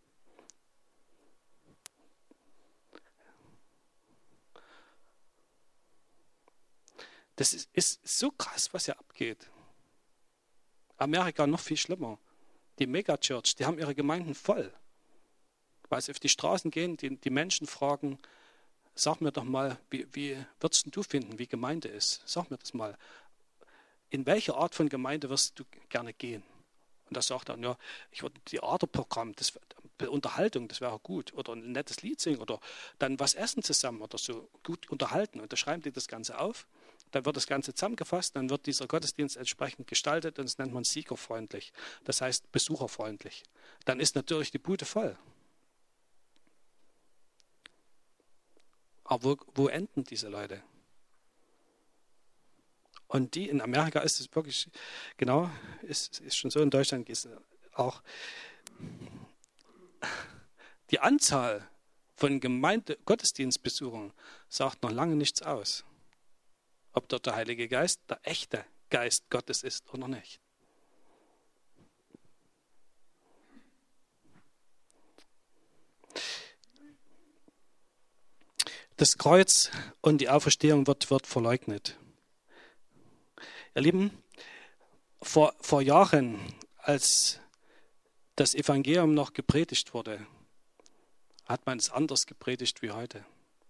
Das ist, ist so krass, was hier abgeht. Amerika noch viel schlimmer. Die Megachurch, die haben ihre Gemeinden voll. Weil sie auf die Straßen gehen, die, die Menschen fragen, sag mir doch mal, wie, wie würdest du finden, wie Gemeinde ist? Sag mir das mal. In welche Art von Gemeinde wirst du gerne gehen? Und da sagt er, ja, ich würde die Theaterprogramm, das Unterhaltung, das wäre gut. Oder ein nettes Lied singen oder dann was essen zusammen oder so gut unterhalten. Und da schreiben die das Ganze auf. Dann wird das Ganze zusammengefasst, dann wird dieser Gottesdienst entsprechend gestaltet und das nennt man siegerfreundlich. Das heißt besucherfreundlich. Dann ist natürlich die Bude voll. Aber wo, wo enden diese Leute? Und die in Amerika ist es wirklich, genau, ist, ist schon so, in Deutschland ist auch die Anzahl von Gemeinde, Gottesdienstbesuchern sagt noch lange nichts aus. Ob dort der Heilige Geist, der echte Geist Gottes ist oder nicht. Das Kreuz und die Auferstehung wird, wird verleugnet. Ihr Lieben, vor, vor Jahren, als das Evangelium noch gepredigt wurde, hat man es anders gepredigt wie heute.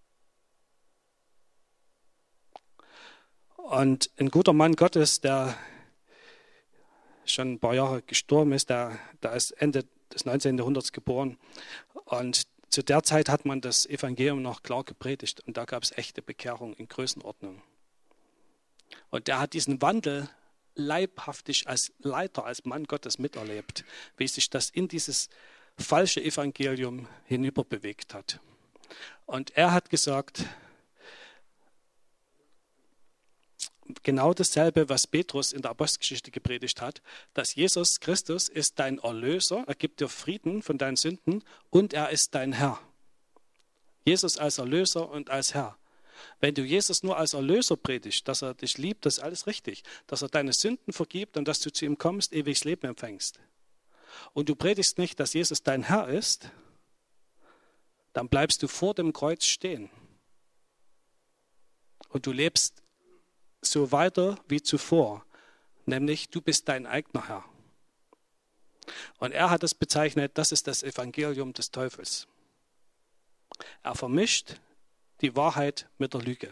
Und ein guter Mann Gottes, der schon ein paar Jahre gestorben ist, der, der ist Ende des neunzehnten Jahrhunderts geboren. Und zu der Zeit hat man das Evangelium noch klar gepredigt. Und da gab es echte Bekehrung in Größenordnung. Und der hat diesen Wandel leibhaftig als Leiter, als Mann Gottes miterlebt, wie sich das in dieses falsche Evangelium hinüberbewegt hat. Und er hat gesagt, genau dasselbe, was Petrus in der Apostelgeschichte gepredigt hat, dass Jesus Christus ist dein Erlöser, er gibt dir Frieden von deinen Sünden und er ist dein Herr. Jesus als Erlöser und als Herr. Wenn du Jesus nur als Erlöser predigst, dass er dich liebt, das ist alles richtig. Dass er deine Sünden vergibt und dass du zu ihm kommst, ewiges Leben empfängst. Und du predigst nicht, dass Jesus dein Herr ist, dann bleibst du vor dem Kreuz stehen. Und du lebst so weiter wie zuvor, nämlich du bist dein eigener Herr. Und er hat es bezeichnet, das ist das Evangelium des Teufels. Er vermischt die Wahrheit mit der Lüge.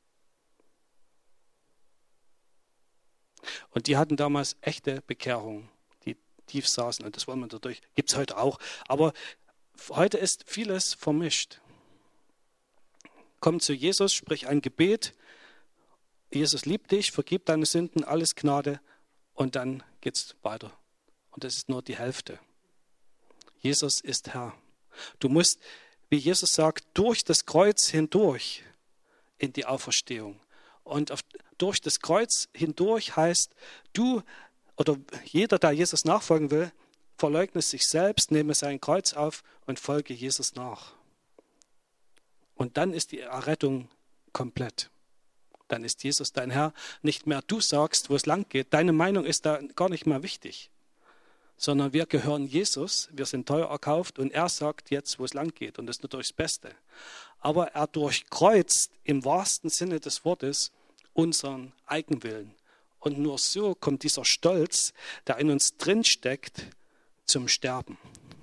Und die hatten damals echte Bekehrung, die tief saßen. Und das wollen wir dadurch, gibt es heute auch. Aber heute ist vieles vermischt. Komm zu Jesus, sprich ein Gebet. Jesus liebt dich, vergib deine Sünden, alles Gnade. Und dann geht es weiter. Und das ist nur die Hälfte. Jesus ist Herr. Du musst, wie Jesus sagt, durch das Kreuz hindurch in die Auferstehung. Und auf, durch das Kreuz hindurch heißt, du oder jeder, der Jesus nachfolgen will, verleugne sich selbst, nehme sein Kreuz auf und folge Jesus nach. Und dann ist die Errettung komplett. Dann ist Jesus dein Herr. Nicht mehr du sagst, wo es lang geht. Deine Meinung ist da gar nicht mehr wichtig. Sondern wir gehören Jesus, wir sind teuer erkauft und er sagt jetzt, wo es lang geht und das ist natürlich das Beste. Aber er durchkreuzt im wahrsten Sinne des Wortes unseren Eigenwillen. Und nur so kommt dieser Stolz, der in uns drinsteckt, zum Sterben.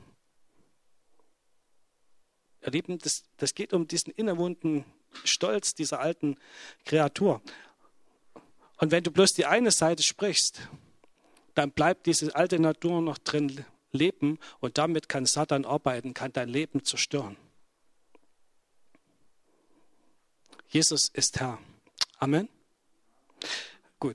Ihr Lieben, das, das geht um diesen innewohnten Stolz dieser alten Kreatur. Und wenn du bloß die eine Seite sprichst, dann bleibt diese alte Natur noch drin leben und damit kann Satan arbeiten, kann dein Leben zerstören. Jesus ist Herr. Amen. Gut.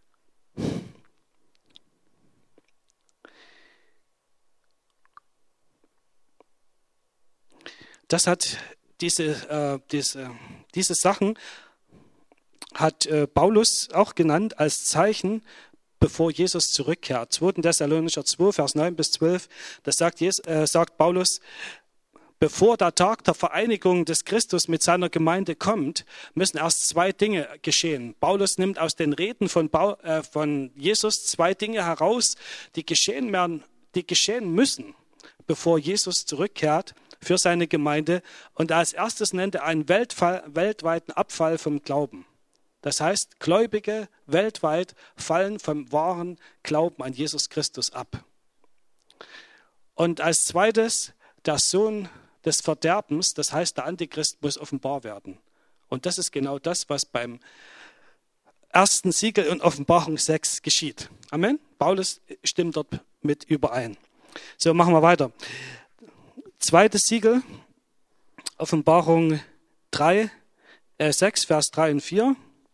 Das hat diese, äh, diese, diese Sachen hat äh, Paulus auch genannt als Zeichen, bevor Jesus zurückkehrt. zweiter Thessalonicher zwei, Vers neun bis zwölf, das sagt, Jesus, äh, sagt Paulus, bevor der Tag der Vereinigung des Christus mit seiner Gemeinde kommt, müssen erst zwei Dinge geschehen. Paulus nimmt aus den Reden von, Paul, äh, von Jesus zwei Dinge heraus, die geschehen werden, die geschehen müssen, bevor Jesus zurückkehrt für seine Gemeinde. Und als erstes nennt er einen Weltfall, weltweiten Abfall vom Glauben. Das heißt, Gläubige weltweit fallen vom wahren Glauben an Jesus Christus ab. Und als zweites, der Sohn des Verderbens, das heißt, der Antichrist muss offenbar werden. Und das ist genau das, was beim ersten Siegel in Offenbarung sechs geschieht. Amen. Paulus stimmt dort mit überein. So, machen wir weiter. Zweites Siegel, Offenbarung drei, äh, sechs, Vers drei und vier.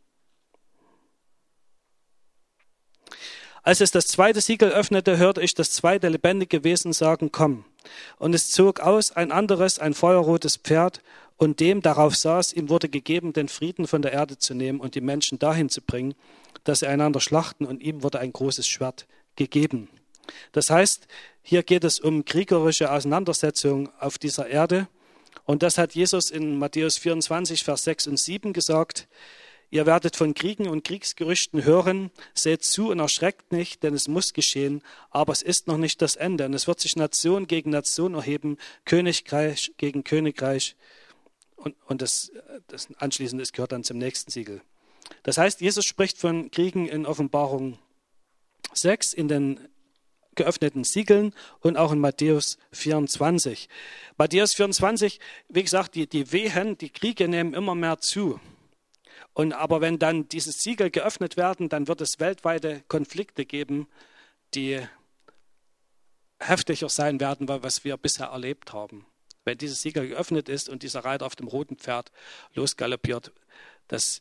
Als es das zweite Siegel öffnete, hörte ich das zweite lebendige Wesen sagen, komm. Und es zog aus ein anderes, ein feuerrotes Pferd, und dem darauf saß, ihm wurde gegeben, den Frieden von der Erde zu nehmen und die Menschen dahin zu bringen, dass sie einander schlachten, und ihm wurde ein großes Schwert gegeben. Das heißt, hier geht es um kriegerische Auseinandersetzung auf dieser Erde. Und das hat Jesus in Matthäus vierundzwanzig, Vers sechs und sieben gesagt. Ihr werdet von Kriegen und Kriegsgerüchten hören, seht zu und erschreckt nicht, denn es muss geschehen, aber es ist noch nicht das Ende. Und es wird sich Nation gegen Nation erheben, Königreich gegen Königreich. Und, und das, das anschließend das gehört dann zum nächsten Siegel. Das heißt, Jesus spricht von Kriegen in Offenbarung sechs, in den geöffneten Siegeln und auch in Matthäus vierundzwanzig. Matthäus vierundzwanzig, wie gesagt, die, die Wehen, die Kriege nehmen immer mehr zu. Und aber wenn dann diese Siegel geöffnet werden, dann wird es weltweite Konflikte geben, die heftiger sein werden, was wir bisher erlebt haben. Wenn dieses Siegel geöffnet ist und dieser Reiter auf dem roten Pferd losgaloppiert, das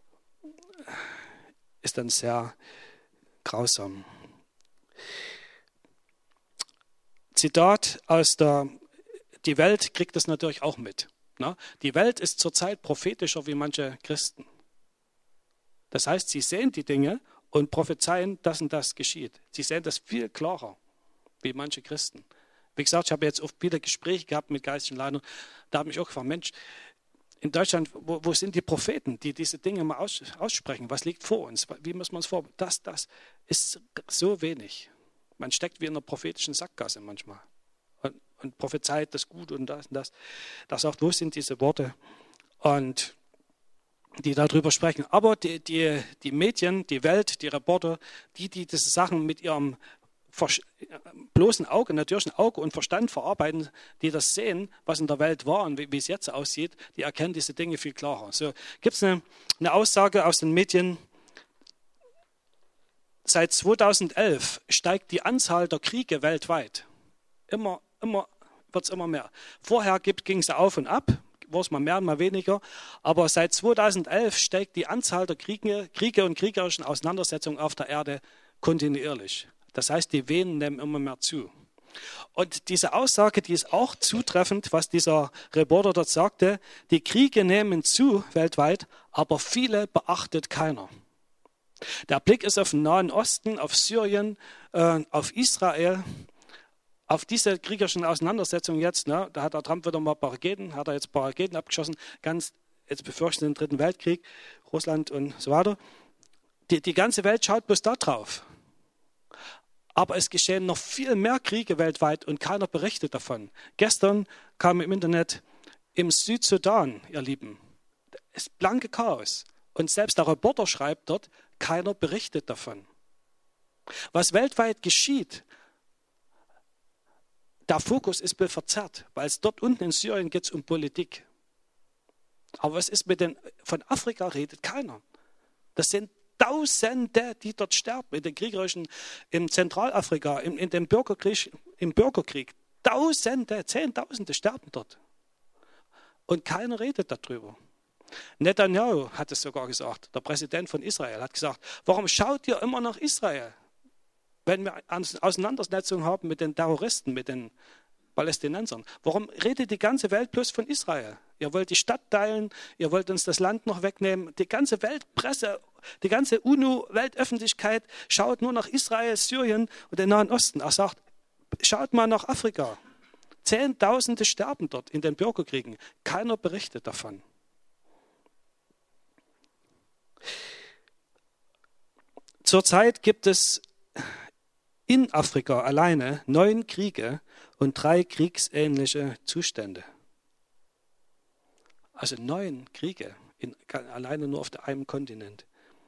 ist dann sehr grausam. Zitat aus der, die Welt kriegt das natürlich auch mit. Ne? Die Welt ist zurzeit prophetischer wie manche Christen. Das heißt, sie sehen die Dinge und prophezeien, dass und das geschieht. Sie sehen das viel klarer, wie manche Christen. Wie gesagt, ich habe jetzt oft wieder Gespräche gehabt mit geistlichen Leitern. Da habe ich auch gefragt, Mensch, in Deutschland, wo, wo sind die Propheten, die diese Dinge mal aus, aussprechen? Was liegt vor uns? Wie muss man es vor? Das, das ist so wenig. Man steckt wie in einer prophetischen Sackgasse manchmal und, und prophezeit das Gute und das und das. Da sagt, wo sind diese Worte? Und die darüber sprechen. Aber die, die, die Medien, die Welt, die Reporter, die, die diese Sachen mit ihrem bloßen Auge, natürlichen Auge und Verstand verarbeiten, die das sehen, was in der Welt war und wie, wie es jetzt aussieht, die erkennen diese Dinge viel klarer. So gibt es eine, eine Aussage aus den Medien. Seit zweitausendelf steigt die Anzahl der Kriege weltweit. Immer, immer wird es immer mehr. Vorher ging es auf und ab, war es mal mehr, mal weniger. Aber seit zweitausendelf steigt die Anzahl der Kriege, Kriege und kriegerischen Auseinandersetzungen auf der Erde kontinuierlich. Das heißt, die Venen nehmen immer mehr zu. Und diese Aussage, die ist auch zutreffend, was dieser Reporter dort sagte. Die Kriege nehmen zu weltweit, aber viele beachtet keiner. Der Blick ist auf den Nahen Osten, auf Syrien, äh, auf Israel, auf diese kriegerischen Auseinandersetzungen jetzt. Ne, da hat der Trump wieder mal ein paar Raketen, hat er jetzt ein paar Raketen abgeschossen, ganz, jetzt befürchten den Dritten Weltkrieg, Russland und so weiter. Die, die ganze Welt schaut bloß da drauf. Aber es geschehen noch viel mehr Kriege weltweit und keiner berichtet davon. Gestern kam im Internet, im Südsudan, ihr Lieben, ist blanke Chaos. Und selbst der Reporter schreibt dort, keiner berichtet davon. Was weltweit geschieht, der Fokus ist verzerrt, weil es dort unten in Syrien geht um Politik. Aber was ist mit den, von Afrika redet keiner. Das sind Tausende, die dort sterben, in den kriegerischen, in Zentralafrika, in, in dem Bürgerkrieg, im Bürgerkrieg. Tausende, Zehntausende sterben dort. Und keiner redet darüber. Netanyahu hat es sogar gesagt, der Präsident von Israel hat gesagt, warum schaut ihr immer nach Israel, wenn wir Auseinandersetzungen haben mit den Terroristen, mit den Palästinensern? Warum redet die ganze Welt bloß von Israel? Ihr wollt die Stadt teilen, ihr wollt uns das Land noch wegnehmen. Die ganze Weltpresse, die ganze UNO-Weltöffentlichkeit schaut nur nach Israel, Syrien und den Nahen Osten. Er sagt, schaut mal nach Afrika. Zehntausende sterben dort in den Bürgerkriegen. Keiner berichtet davon. Zurzeit gibt es in Afrika alleine neun Kriege und drei kriegsähnliche Zustände. Also neun Kriege, in, alleine nur auf einem Kontinent.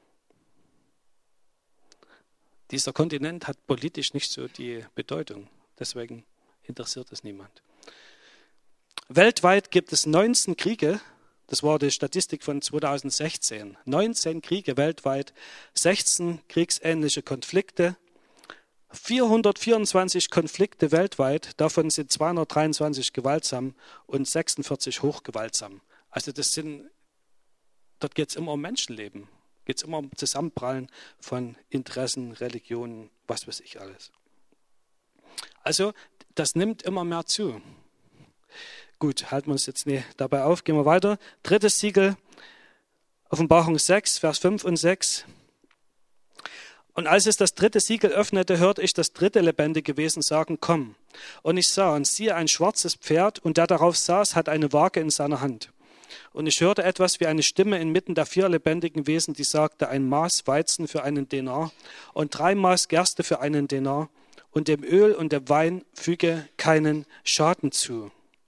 Dieser Kontinent hat politisch nicht so die Bedeutung, deswegen interessiert es niemand. Weltweit gibt es neunzehn Kriege, das war die Statistik von zweitausendsechzehn. neunzehn Kriege weltweit, sechzehn kriegsähnliche Konflikte, vierhundertvierundzwanzig Konflikte weltweit, davon sind zweihundertdreiundzwanzig gewaltsam und sechsundvierzig hochgewaltsam. Also das sind, dort geht es immer um Menschenleben, geht es immer um Zusammenprallen von Interessen, Religionen, was weiß ich alles. Also das nimmt immer mehr zu. Gut, halten wir uns jetzt nicht dabei auf, gehen wir weiter. Drittes Siegel, Offenbarung sechs, Vers fünf und sechs. Und als es das dritte Siegel öffnete, hörte ich das dritte lebendige Wesen sagen, komm. Und ich sah und siehe ein schwarzes Pferd, und der darauf saß, hat eine Waage in seiner Hand. Und ich hörte etwas wie eine Stimme inmitten der vier lebendigen Wesen, die sagte, ein Maß Weizen für einen Denar und drei Maß Gerste für einen Denar, und dem Öl und dem Wein füge keinen Schaden zu.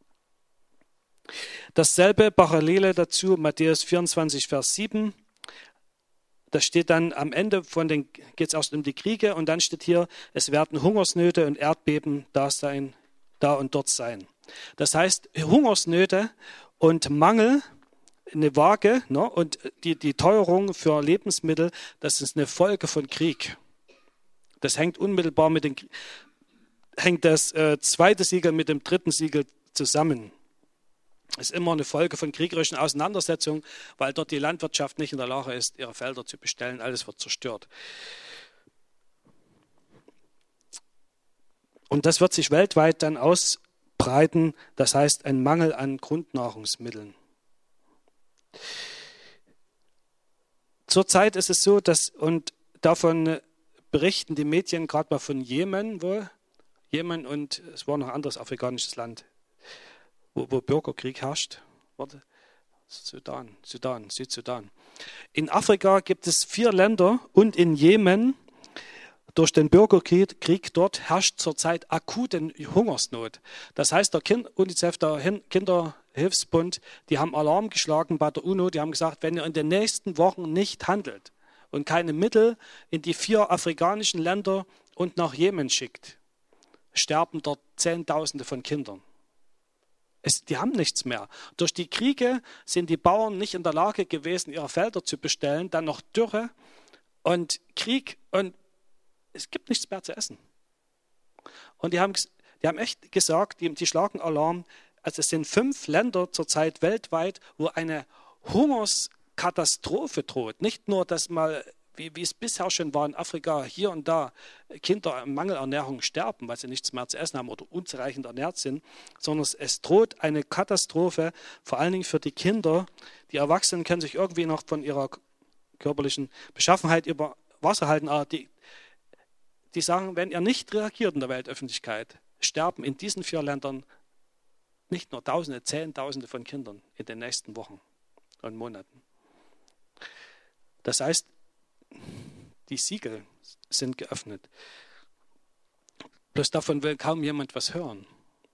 Dasselbe Parallele dazu, Matthäus vierundzwanzig, Vers sieben. Da steht dann am Ende von den, geht es erst um die Kriege, und dann steht hier, es werden Hungersnöte und Erdbeben da sein, da und dort sein. Das heißt, Hungersnöte und Mangel, eine Waage, ne, und die, die Teuerung für Lebensmittel, das ist eine Folge von Krieg. Das hängt unmittelbar mit dem, hängt das äh, zweite Siegel mit dem dritten Siegel zusammen. Es ist immer eine Folge von kriegerischen Auseinandersetzungen, weil dort die Landwirtschaft nicht in der Lage ist, ihre Felder zu bestellen. Alles wird zerstört. Und das wird sich weltweit dann ausbreiten, das heißt ein Mangel an Grundnahrungsmitteln. Zurzeit ist es so, dass, und davon berichten die Medien gerade mal von Jemen wohl, Jemen und es war noch ein anderes afrikanisches Land, wo, wo Bürgerkrieg herrscht. Warte, Sudan, Sudan, Südsudan. In Afrika gibt es vier Länder und in Jemen durch den Bürgerkrieg Krieg dort herrscht zurzeit akute Hungersnot. Das heißt, der kind, UNICEF, der Kinderhilfsbund, die haben Alarm geschlagen bei der UNO. Die haben gesagt, wenn ihr in den nächsten Wochen nicht handelt und keine Mittel in die vier afrikanischen Länder und nach Jemen schickt, sterben dort Zehntausende von Kindern. Es, die haben nichts mehr. Durch die Kriege sind die Bauern nicht in der Lage gewesen, ihre Felder zu bestellen, dann noch Dürre und Krieg und es gibt nichts mehr zu essen. Und die haben, die haben echt gesagt, die, die schlagen Alarm, also es sind fünf Länder zurzeit weltweit, wo eine Hungerskatastrophe droht. Nicht nur, dass mal, wie, wie es bisher schon war in Afrika, hier und da Kinder an Mangelernährung sterben, weil sie nichts mehr zu essen haben oder unzureichend ernährt sind, sondern es droht eine Katastrophe, vor allen Dingen für die Kinder. Die Erwachsenen können sich irgendwie noch von ihrer körperlichen Beschaffenheit über Wasser halten, aber die Die sagen, wenn ihr nicht reagiert in der Weltöffentlichkeit, sterben in diesen vier Ländern nicht nur Tausende, Zehntausende von Kindern in den nächsten Wochen und Monaten. Das heißt, die Siegel sind geöffnet. Bloß davon will kaum jemand was hören.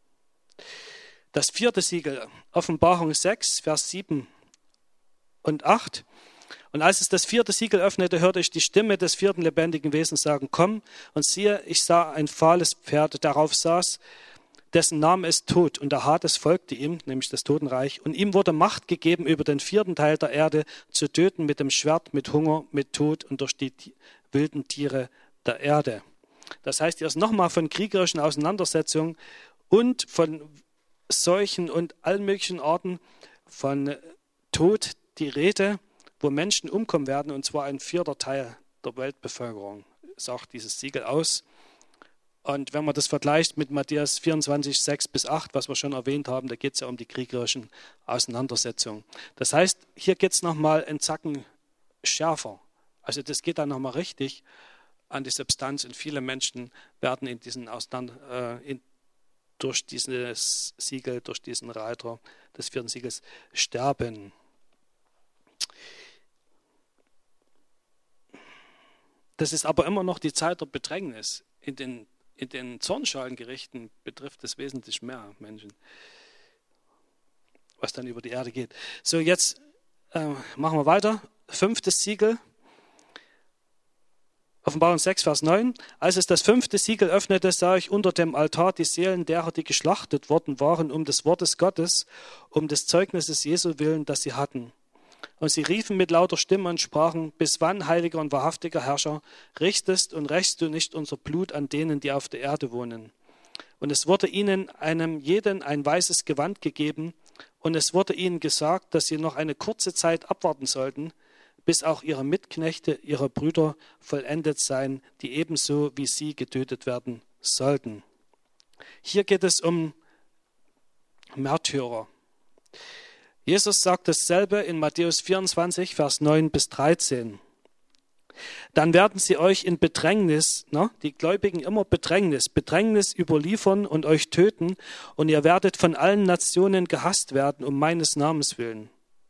Das vierte Siegel, Offenbarung sechs, Vers sieben und acht. Und als es das vierte Siegel öffnete, hörte ich die Stimme des vierten lebendigen Wesens sagen, komm, und siehe, ich sah ein fahles Pferd, darauf saß, dessen Name ist Tod, und der Hades folgte ihm, nämlich das Totenreich, und ihm wurde Macht gegeben, über den vierten Teil der Erde zu töten mit dem Schwert, mit Hunger, mit Tod und durch die wilden Tiere der Erde. Das heißt, hier ist nochmal von kriegerischen Auseinandersetzungen und von Seuchen und allen möglichen Arten von Tod die Rede, wo Menschen umkommen werden, und zwar ein vierter Teil der Weltbevölkerung, sagt dieses Siegel aus. Und wenn man das vergleicht mit Matthäus vierundzwanzig, sechs bis acht, was wir schon erwähnt haben, da geht es ja um die kriegerischen Auseinandersetzungen. Das heißt, hier geht es nochmal einen Zacken schärfer. Also das geht dann nochmal richtig an die Substanz und viele Menschen werden in diesen Auseinander, äh, in, durch dieses Siegel, durch diesen Reiter des vierten Siegels sterben. Das ist aber immer noch die Zeit der Bedrängnis. In den, in den Zornschalengerichten betrifft es wesentlich mehr Menschen, was dann über die Erde geht. So, jetzt äh, machen wir weiter. Fünftes Siegel, Offenbarung sechs, Vers neun. Als es das fünfte Siegel öffnete, sah ich unter dem Altar die Seelen derer, die geschlachtet worden waren, um des Wortes Gottes, um des Zeugnisses Jesu willen, das sie hatten. Und sie riefen mit lauter Stimme und sprachen, bis wann, heiliger und wahrhaftiger Herrscher, richtest und rächst du nicht unser Blut an denen, die auf der Erde wohnen? Und es wurde ihnen einem jeden ein weißes Gewand gegeben, und es wurde ihnen gesagt, dass sie noch eine kurze Zeit abwarten sollten, bis auch ihre Mitknechte, ihre Brüder vollendet seien, die ebenso wie sie getötet werden sollten. Hier geht es um Märtyrer. Jesus sagt dasselbe in Matthäus vierundzwanzig, Vers neun bis dreizehn. Dann werden sie euch in Bedrängnis, ne, die Gläubigen immer Bedrängnis, Bedrängnis überliefern und euch töten, und ihr werdet von allen Nationen gehasst werden, um meines Namens willen.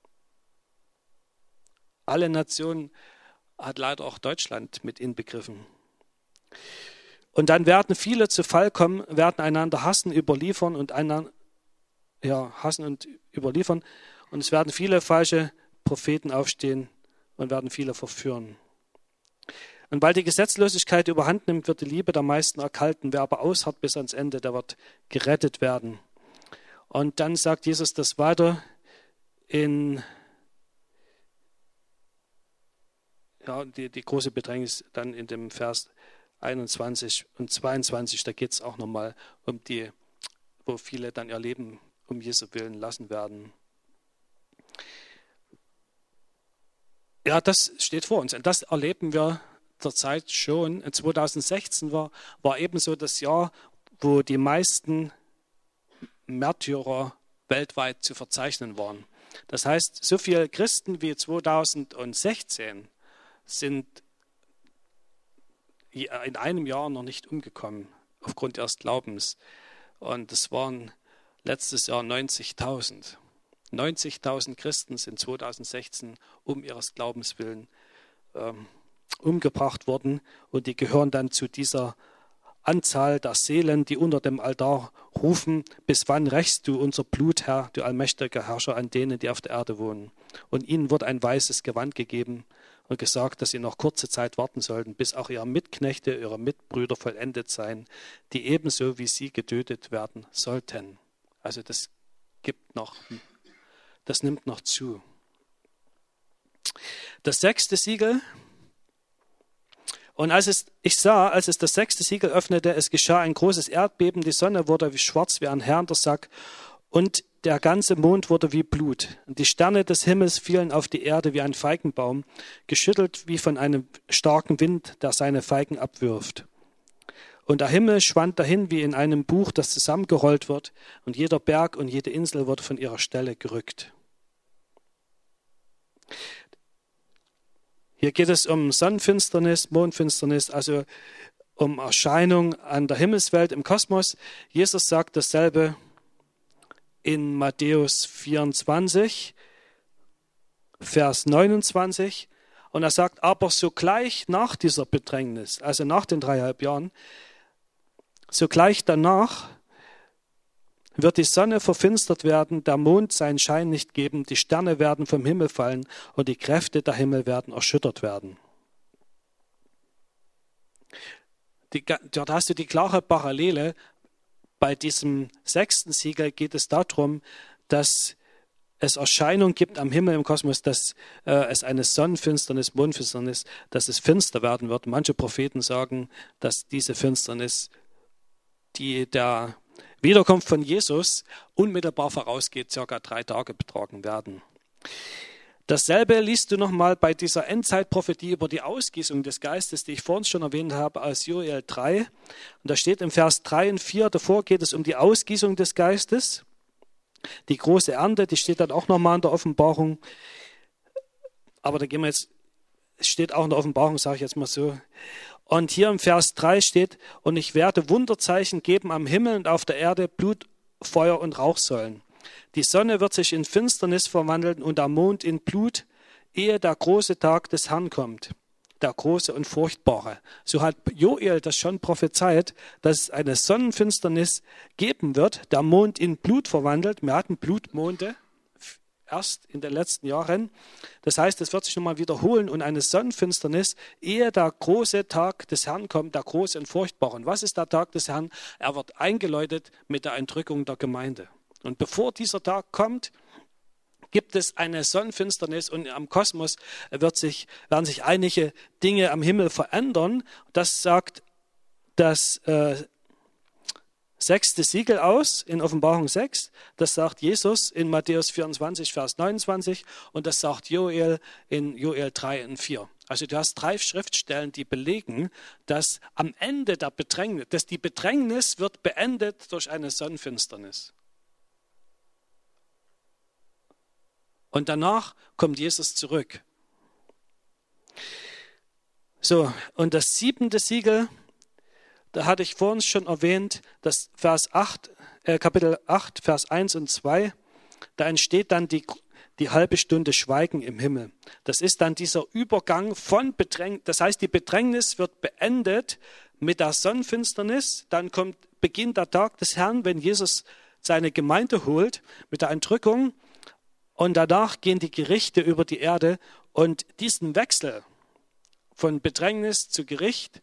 Alle Nationen hat leider auch Deutschland mit inbegriffen. Und dann werden viele zu Fall kommen, werden einander hassen, überliefern und einander ja, hassen und überliefern. Und es werden viele falsche Propheten aufstehen und werden viele verführen. Und weil die Gesetzlosigkeit überhand nimmt, wird die Liebe der meisten erkalten. Wer aber ausharrt bis ans Ende, der wird gerettet werden. Und dann sagt Jesus das weiter in ja, die, die große Bedrängnis dann in dem Vers einundzwanzig und zweiundzwanzig. Da geht es auch nochmal um die, wo viele dann ihr Leben um Jesu Willen lassen werden. Ja, das steht vor uns und das erleben wir zurzeit schon. zweitausendsechzehn war, war ebenso das Jahr, wo die meisten Märtyrer weltweit zu verzeichnen waren. Das heißt, so viele Christen wie zweitausendsechzehn sind in einem Jahr noch nicht umgekommen aufgrund ihres Glaubens. Und es waren letztes Jahr neunzigtausend. neunzigtausend Christen sind zweitausendsechzehn um ihres Glaubens willen ähm, umgebracht worden. Und die gehören dann zu dieser Anzahl der Seelen, die unter dem Altar rufen: Bis wann rächst du unser Blut, Herr, du allmächtiger Herrscher, an denen, die auf der Erde wohnen? Und ihnen wird ein weißes Gewand gegeben und gesagt, dass sie noch kurze Zeit warten sollten, bis auch ihre Mitknechte, ihre Mitbrüder vollendet seien, die ebenso wie sie getötet werden sollten. Also das gibt noch, das nimmt noch zu. Das sechste Siegel. Und als es, ich sah, als es das sechste Siegel öffnete, es geschah ein großes Erdbeben, die Sonne wurde wie schwarz wie ein Herntersack und der ganze Mond wurde wie Blut. Und die Sterne des Himmels fielen auf die Erde wie ein Feigenbaum, geschüttelt wie von einem starken Wind, der seine Feigen abwirft. Und der Himmel schwand dahin wie in einem Buch, das zusammengerollt wird, und jeder Berg und jede Insel wurde von ihrer Stelle gerückt. Hier geht es um Sonnenfinsternis, Mondfinsternis, also um Erscheinung an der Himmelswelt im Kosmos. Jesus sagt dasselbe in Matthäus vierundzwanzig, Vers neunundzwanzig. Und er sagt, aber sogleich nach dieser Bedrängnis, also nach den dreieinhalb Jahren, sogleich danach wird die Sonne verfinstert werden, der Mond seinen Schein nicht geben, die Sterne werden vom Himmel fallen und die Kräfte der Himmel werden erschüttert werden. Die, dort hast du die klare Parallele. Bei diesem sechsten Siegel geht es darum, dass es Erscheinung gibt am Himmel im Kosmos, dass äh, es eine Sonnenfinsternis, Mondfinsternis, dass es finster werden wird. Manche Propheten sagen, dass diese Finsternis, die der Wiederkunft von Jesus unmittelbar vorausgeht, circa drei Tage betragen werden. Dasselbe liest du nochmal bei dieser Endzeitprophetie über die Ausgießung des Geistes, die ich vorhin schon erwähnt habe, aus Joel drei. Und da steht im Vers drei und vier, davor geht es um die Ausgießung des Geistes. Die große Ernte, die steht dann auch nochmal in der Offenbarung. Aber da gehen wir jetzt, es steht auch in der Offenbarung, sage ich jetzt mal so. Und hier im Vers drei steht, und ich werde Wunderzeichen geben am Himmel und auf der Erde, Blut, Feuer und Rauchsäulen. Die Sonne wird sich in Finsternis verwandeln und der Mond in Blut, ehe der große Tag des Herrn kommt, der große und furchtbare. So hat Joel das schon prophezeit, dass es eine Sonnenfinsternis geben wird, der Mond in Blut verwandelt. Wir hatten Blutmonde erst in den letzten Jahren. Das heißt, es wird sich nochmal wiederholen und eine Sonnenfinsternis, ehe der große Tag des Herrn kommt, der große und furchtbare. Und was ist der Tag des Herrn? Er wird eingeläutet mit der Entrückung der Gemeinde. Und bevor dieser Tag kommt, gibt es eine Sonnenfinsternis und am Kosmos wird sich, werden sich einige Dinge am Himmel verändern. Das sagt das äh, sechste Siegel aus in Offenbarung sechs. Das sagt Jesus in Matthäus vierundzwanzig, Vers neunundzwanzig. Und das sagt Joel in Joel drei und vier. Also du hast drei Schriftstellen, die belegen, dass am Ende der Bedrängnis, dass die Bedrängnis wird beendet durch eine Sonnenfinsternis. Und danach kommt Jesus zurück. So, und das siebente Siegel, da hatte ich vorhin schon erwähnt, das Vers acht, äh, Kapitel acht, Vers eins und zwei, da entsteht dann die, die halbe Stunde Schweigen im Himmel. Das ist dann dieser Übergang von Bedrängnis, das heißt, die Bedrängnis wird beendet mit der Sonnenfinsternis, dann kommt, beginnt der Tag des Herrn, wenn Jesus seine Gemeinde holt, mit der Entrückung. Und danach gehen die Gerichte über die Erde und diesen Wechsel von Bedrängnis zu Gericht,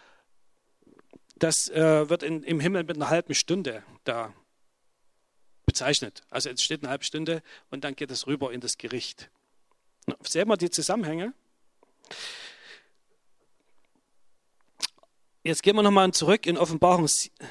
das äh, wird in, im Himmel mit einer halben Stunde da bezeichnet. Also es steht eine halbe Stunde und dann geht es rüber in das Gericht. Sehen wir die Zusammenhänge? Jetzt gehen wir nochmal zurück in Offenbarung.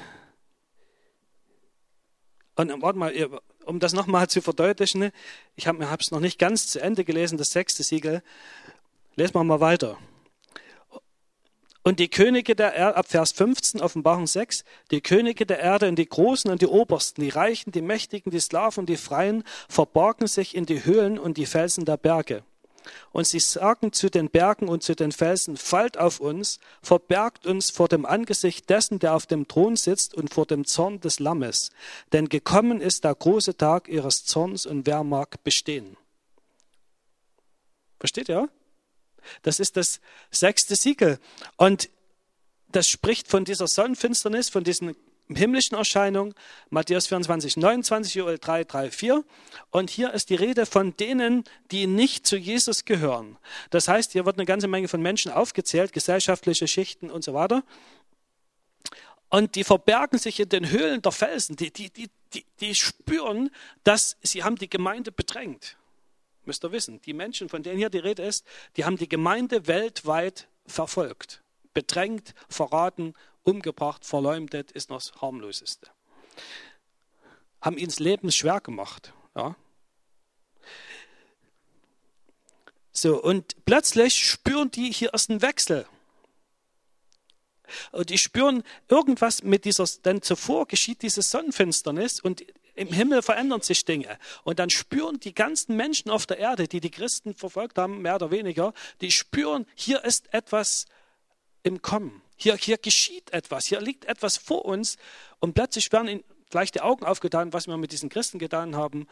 Und warte mal, um das nochmal zu verdeutlichen, ich habe es noch nicht ganz zu Ende gelesen, das sechste Siegel. Lesen wir mal weiter. Und die Könige der Erde, ab Vers fünfzehn, Offenbarung sechs, die Könige der Erde und die Großen und die Obersten, die Reichen, die Mächtigen, die Sklaven und die Freien, verborgen sich in die Höhlen und die Felsen der Berge. Und sie sagen zu den Bergen und zu den Felsen, fallt auf uns, verbergt uns vor dem Angesicht dessen, der auf dem Thron sitzt und vor dem Zorn des Lammes. Denn gekommen ist der große Tag ihres Zorns und wer mag bestehen. Versteht ihr? Das ist das sechste Siegel. Und das spricht von dieser Sonnenfinsternis, von diesen himmlischen Erscheinungen. Matthäus vierundzwanzig, neunundzwanzig, Joel drei, drei, vier. Und hier ist die Rede von denen, die nicht zu Jesus gehören. Das heißt, hier wird eine ganze Menge von Menschen aufgezählt, gesellschaftliche Schichten und so weiter. Und die verbergen sich in den Höhlen der Felsen. Die, die, die, die, die spüren, dass sie haben die Gemeinde bedrängt. Müsst ihr wissen, die Menschen, von denen hier die Rede ist, die haben die Gemeinde weltweit verfolgt, bedrängt, verraten, umgebracht, verleumdet, ist noch das harmloseste. Haben ihnen das Leben schwer gemacht. Ja. So, und plötzlich spüren die, hier ist ein Wechsel. Und die spüren irgendwas mit dieser, denn zuvor geschieht diese Sonnenfinsternis und im Himmel verändern sich Dinge. Und dann spüren die ganzen Menschen auf der Erde, die die Christen verfolgt haben, mehr oder weniger, die spüren, hier ist etwas im Kommen. Hier, hier geschieht etwas, hier liegt etwas vor uns. Und plötzlich werden ihnen gleich die Augen aufgetan, was wir mit diesen Christen getan haben.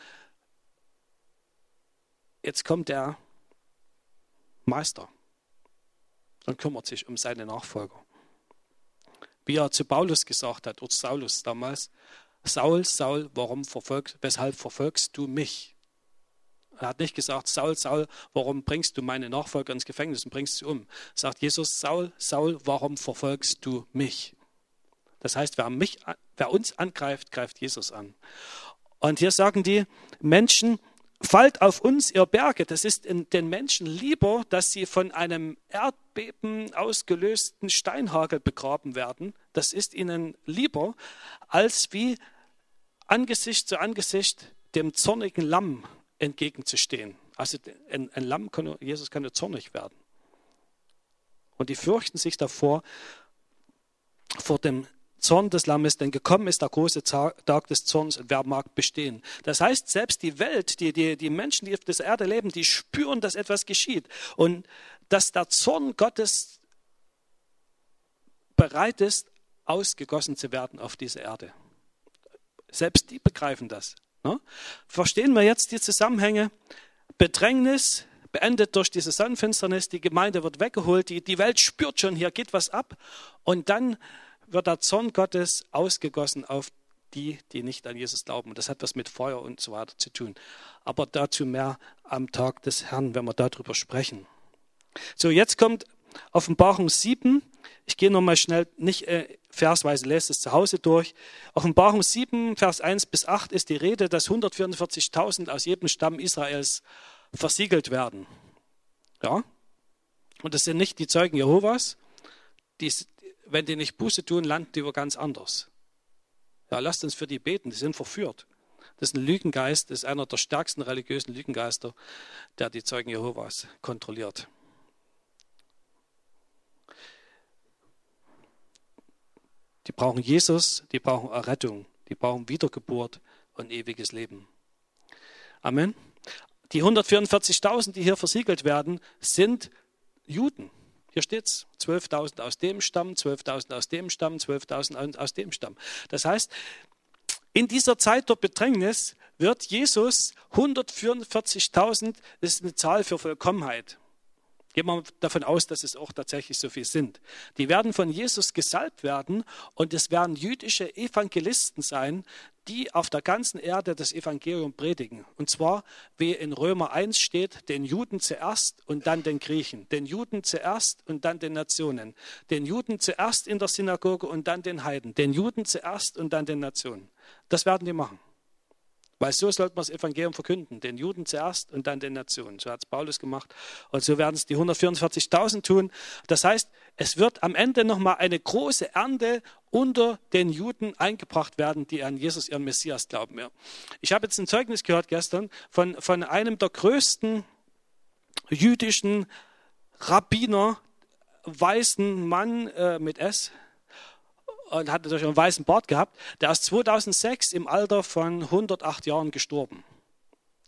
Jetzt kommt der Meister und kümmert sich um seine Nachfolger. Wie er zu Paulus gesagt hat, oder Saulus damals, Saul, Saul, warum verfolgst, weshalb verfolgst du mich? Er hat nicht gesagt, Saul, Saul, warum bringst du meine Nachfolger ins Gefängnis und bringst sie um? Sagt Jesus, Saul, Saul, warum verfolgst du mich? Das heißt, wer, mich, wer uns angreift, greift Jesus an. Und hier sagen die Menschen, fallt auf uns, ihr Berge. Das ist in den Menschen lieber, dass sie von einem Erdbeben ausgelösten Steinhagel begraben werden. Das ist ihnen lieber, als wie Angesicht zu Angesicht dem zornigen Lamm entgegenzustehen. Also ein, ein Lamm, kann, Jesus kann ja zornig werden. Und die fürchten sich davor, vor dem Zorn des Lammes, denn gekommen ist der große Tag des Zorns und wer mag bestehen. Das heißt, selbst die Welt, die, die, die Menschen, die auf dieser Erde leben, die spüren, dass etwas geschieht und dass der Zorn Gottes bereit ist, ausgegossen zu werden auf diese Erde. Selbst die begreifen das. Ne? Verstehen wir jetzt die Zusammenhänge? Bedrängnis beendet durch diese Sonnenfinsternis, die Gemeinde wird weggeholt, die, die Welt spürt schon, hier geht was ab und dann wird der Zorn Gottes ausgegossen auf die, die nicht an Jesus glauben. Und das hat was mit Feuer und so weiter zu tun. Aber dazu mehr am Tag des Herrn, wenn wir darüber sprechen. So, jetzt kommt Offenbarung sieben. Ich gehe nochmal schnell, nicht äh, versweise, lese es zu Hause durch. Offenbarung sieben, Vers eins bis acht ist die Rede, dass hundertvierundvierzigtausend aus jedem Stamm Israels versiegelt werden. Ja? Und das sind nicht die Zeugen Jehovas, die wenn die nicht Buße tun, landen die wo ganz anders. Ja, lasst uns für die beten, die sind verführt. Das ist ein Lügengeist, das ist einer der stärksten religiösen Lügengeister, der die Zeugen Jehovas kontrolliert. Die brauchen Jesus, die brauchen Errettung, die brauchen Wiedergeburt und ewiges Leben. Amen. Die hundertvierundvierzigtausend, die hier versiegelt werden, sind Juden. Hier steht es, zwölftausend aus dem Stamm, zwölftausend aus dem Stamm, zwölftausend aus dem Stamm. Das heißt, in dieser Zeit der Bedrängnis wird Jesus hundertvierundvierzigtausend, das ist eine Zahl für Vollkommenheit. Gehen wir davon aus, dass es auch tatsächlich so viel sind. Die werden von Jesus gesalbt werden und es werden jüdische Evangelisten sein, die auf der ganzen Erde das Evangelium predigen. Und zwar, wie in Römer eins steht, den Juden zuerst und dann den Griechen. Den Juden zuerst und dann den Nationen. Den Juden zuerst in der Synagoge und dann den Heiden. Den Juden zuerst und dann den Nationen. Das werden die machen. Weil so sollte man das Evangelium verkünden, den Juden zuerst und dann den Nationen. So hat es Paulus gemacht und so werden es die hundertvierundvierzigtausend tun. Das heißt, es wird am Ende nochmal eine große Ernte unter den Juden eingebracht werden, die an Jesus, ihren Messias, glauben. Ja. Ich habe jetzt ein Zeugnis gehört gestern von, von einem der größten jüdischen Rabbiner, weißen Mann äh, mit S, und hat natürlich einen weißen Bart gehabt, der ist zweitausendsechs im Alter von hundertacht Jahren gestorben.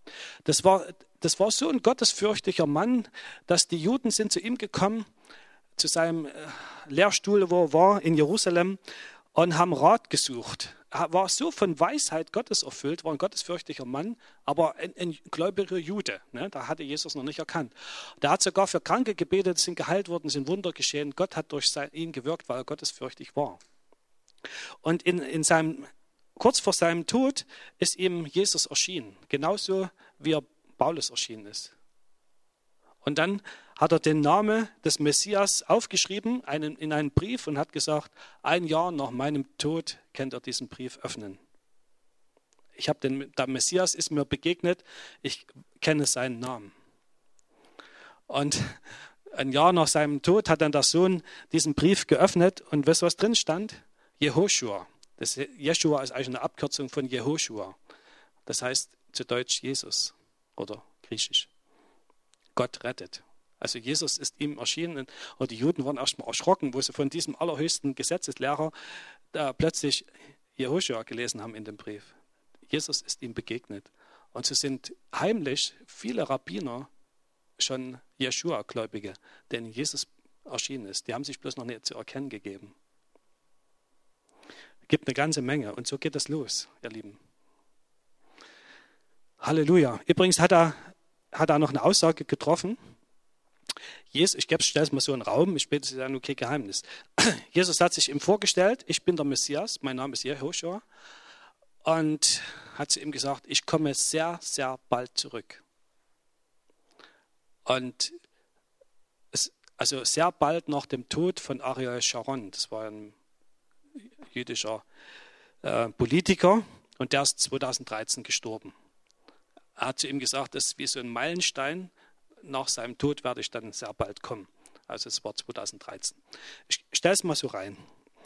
Das war, das war so ein gottesfürchtiger Mann, dass die Juden sind zu ihm gekommen, zu seinem Lehrstuhl, wo er war, in Jerusalem, und haben Rat gesucht. Er war so von Weisheit Gottes erfüllt, war ein gottesfürchtiger Mann, aber ein, ein gläubiger Jude. Ne? Da hatte Jesus noch nicht erkannt. Der hat sogar für Kranke gebetet, sind geheilt worden, sind Wunder geschehen. Gott hat durch sein, ihn gewirkt, weil er gottesfürchtig war. Und in, in seinem, kurz vor seinem Tod ist ihm Jesus erschienen, genauso wie er Paulus erschienen ist. Und dann hat er den Namen des Messias aufgeschrieben einen, in einen Brief und hat gesagt, ein Jahr nach meinem Tod könnt ihr diesen Brief öffnen. Ich habe den, der Messias ist mir begegnet, ich kenne seinen Namen. Und ein Jahr nach seinem Tod hat dann der Sohn diesen Brief geöffnet und wisst ihr, was drin stand? Jehoschua. Das Jeschua ist eigentlich eine Abkürzung von Jehoschua. Das heißt zu Deutsch Jesus oder griechisch. Gott rettet. Also Jesus ist ihm erschienen und die Juden waren erstmal erschrocken, wo sie von diesem allerhöchsten Gesetzeslehrer da plötzlich Jehoschua gelesen haben in dem Brief. Jesus ist ihm begegnet. Und so sind heimlich viele Rabbiner schon Jeschua-Gläubige, denen Jesus erschienen ist. Die haben sich bloß noch nicht zu erkennen gegeben. Es gibt eine ganze Menge und so geht es los, ihr Lieben. Halleluja. Übrigens hat er hat er noch eine Aussage getroffen. Jesus, ich stelle es mal so in den Raum, ich bete, es ist ja nur kein Geheimnis. Jesus hat sich ihm vorgestellt, ich bin der Messias, mein Name ist Jehoschua, und hat zu ihm gesagt, ich komme sehr, sehr bald zurück. Und es, also sehr bald nach dem Tod von Ariel Sharon, das war ein jüdischer äh, Politiker, und der ist zweitausenddreizehn gestorben. Er hat zu ihm gesagt, das ist wie so ein Meilenstein. Nach seinem Tod werde ich dann sehr bald kommen. Also es war zweitausenddreizehn. Ich stelle es mal so rein.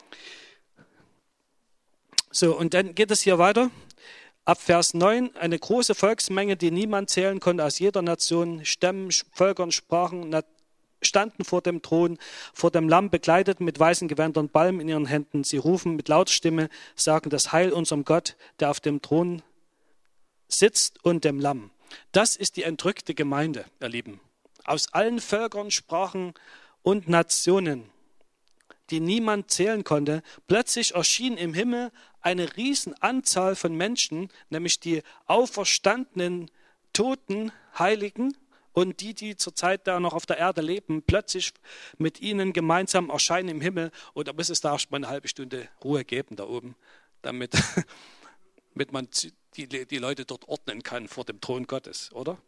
So, und dann geht es hier weiter. Ab Vers neun, eine große Volksmenge, die niemand zählen konnte, aus jeder Nation, Stämmen, Völkern, Sprachen, standen vor dem Thron, vor dem Lamm, bekleidet mit weißen Gewändern, Balm in ihren Händen. Sie rufen mit lauter Stimme, sagen das Heil unserem Gott, der auf dem Thron sitzt, und dem Lamm. Das ist die entrückte Gemeinde, ihr Lieben. Aus allen Völkern, Sprachen und Nationen, die niemand zählen konnte. Plötzlich erschien im Himmel eine Riesenanzahl von Menschen, nämlich die auferstandenen, toten Heiligen und die, die zurzeit da noch auf der Erde leben, plötzlich mit ihnen gemeinsam erscheinen im Himmel. Und da muss es da erst mal eine halbe Stunde Ruhe geben da oben, damit, damit man Die, die Leute dort ordnen kann vor dem Thron Gottes, oder?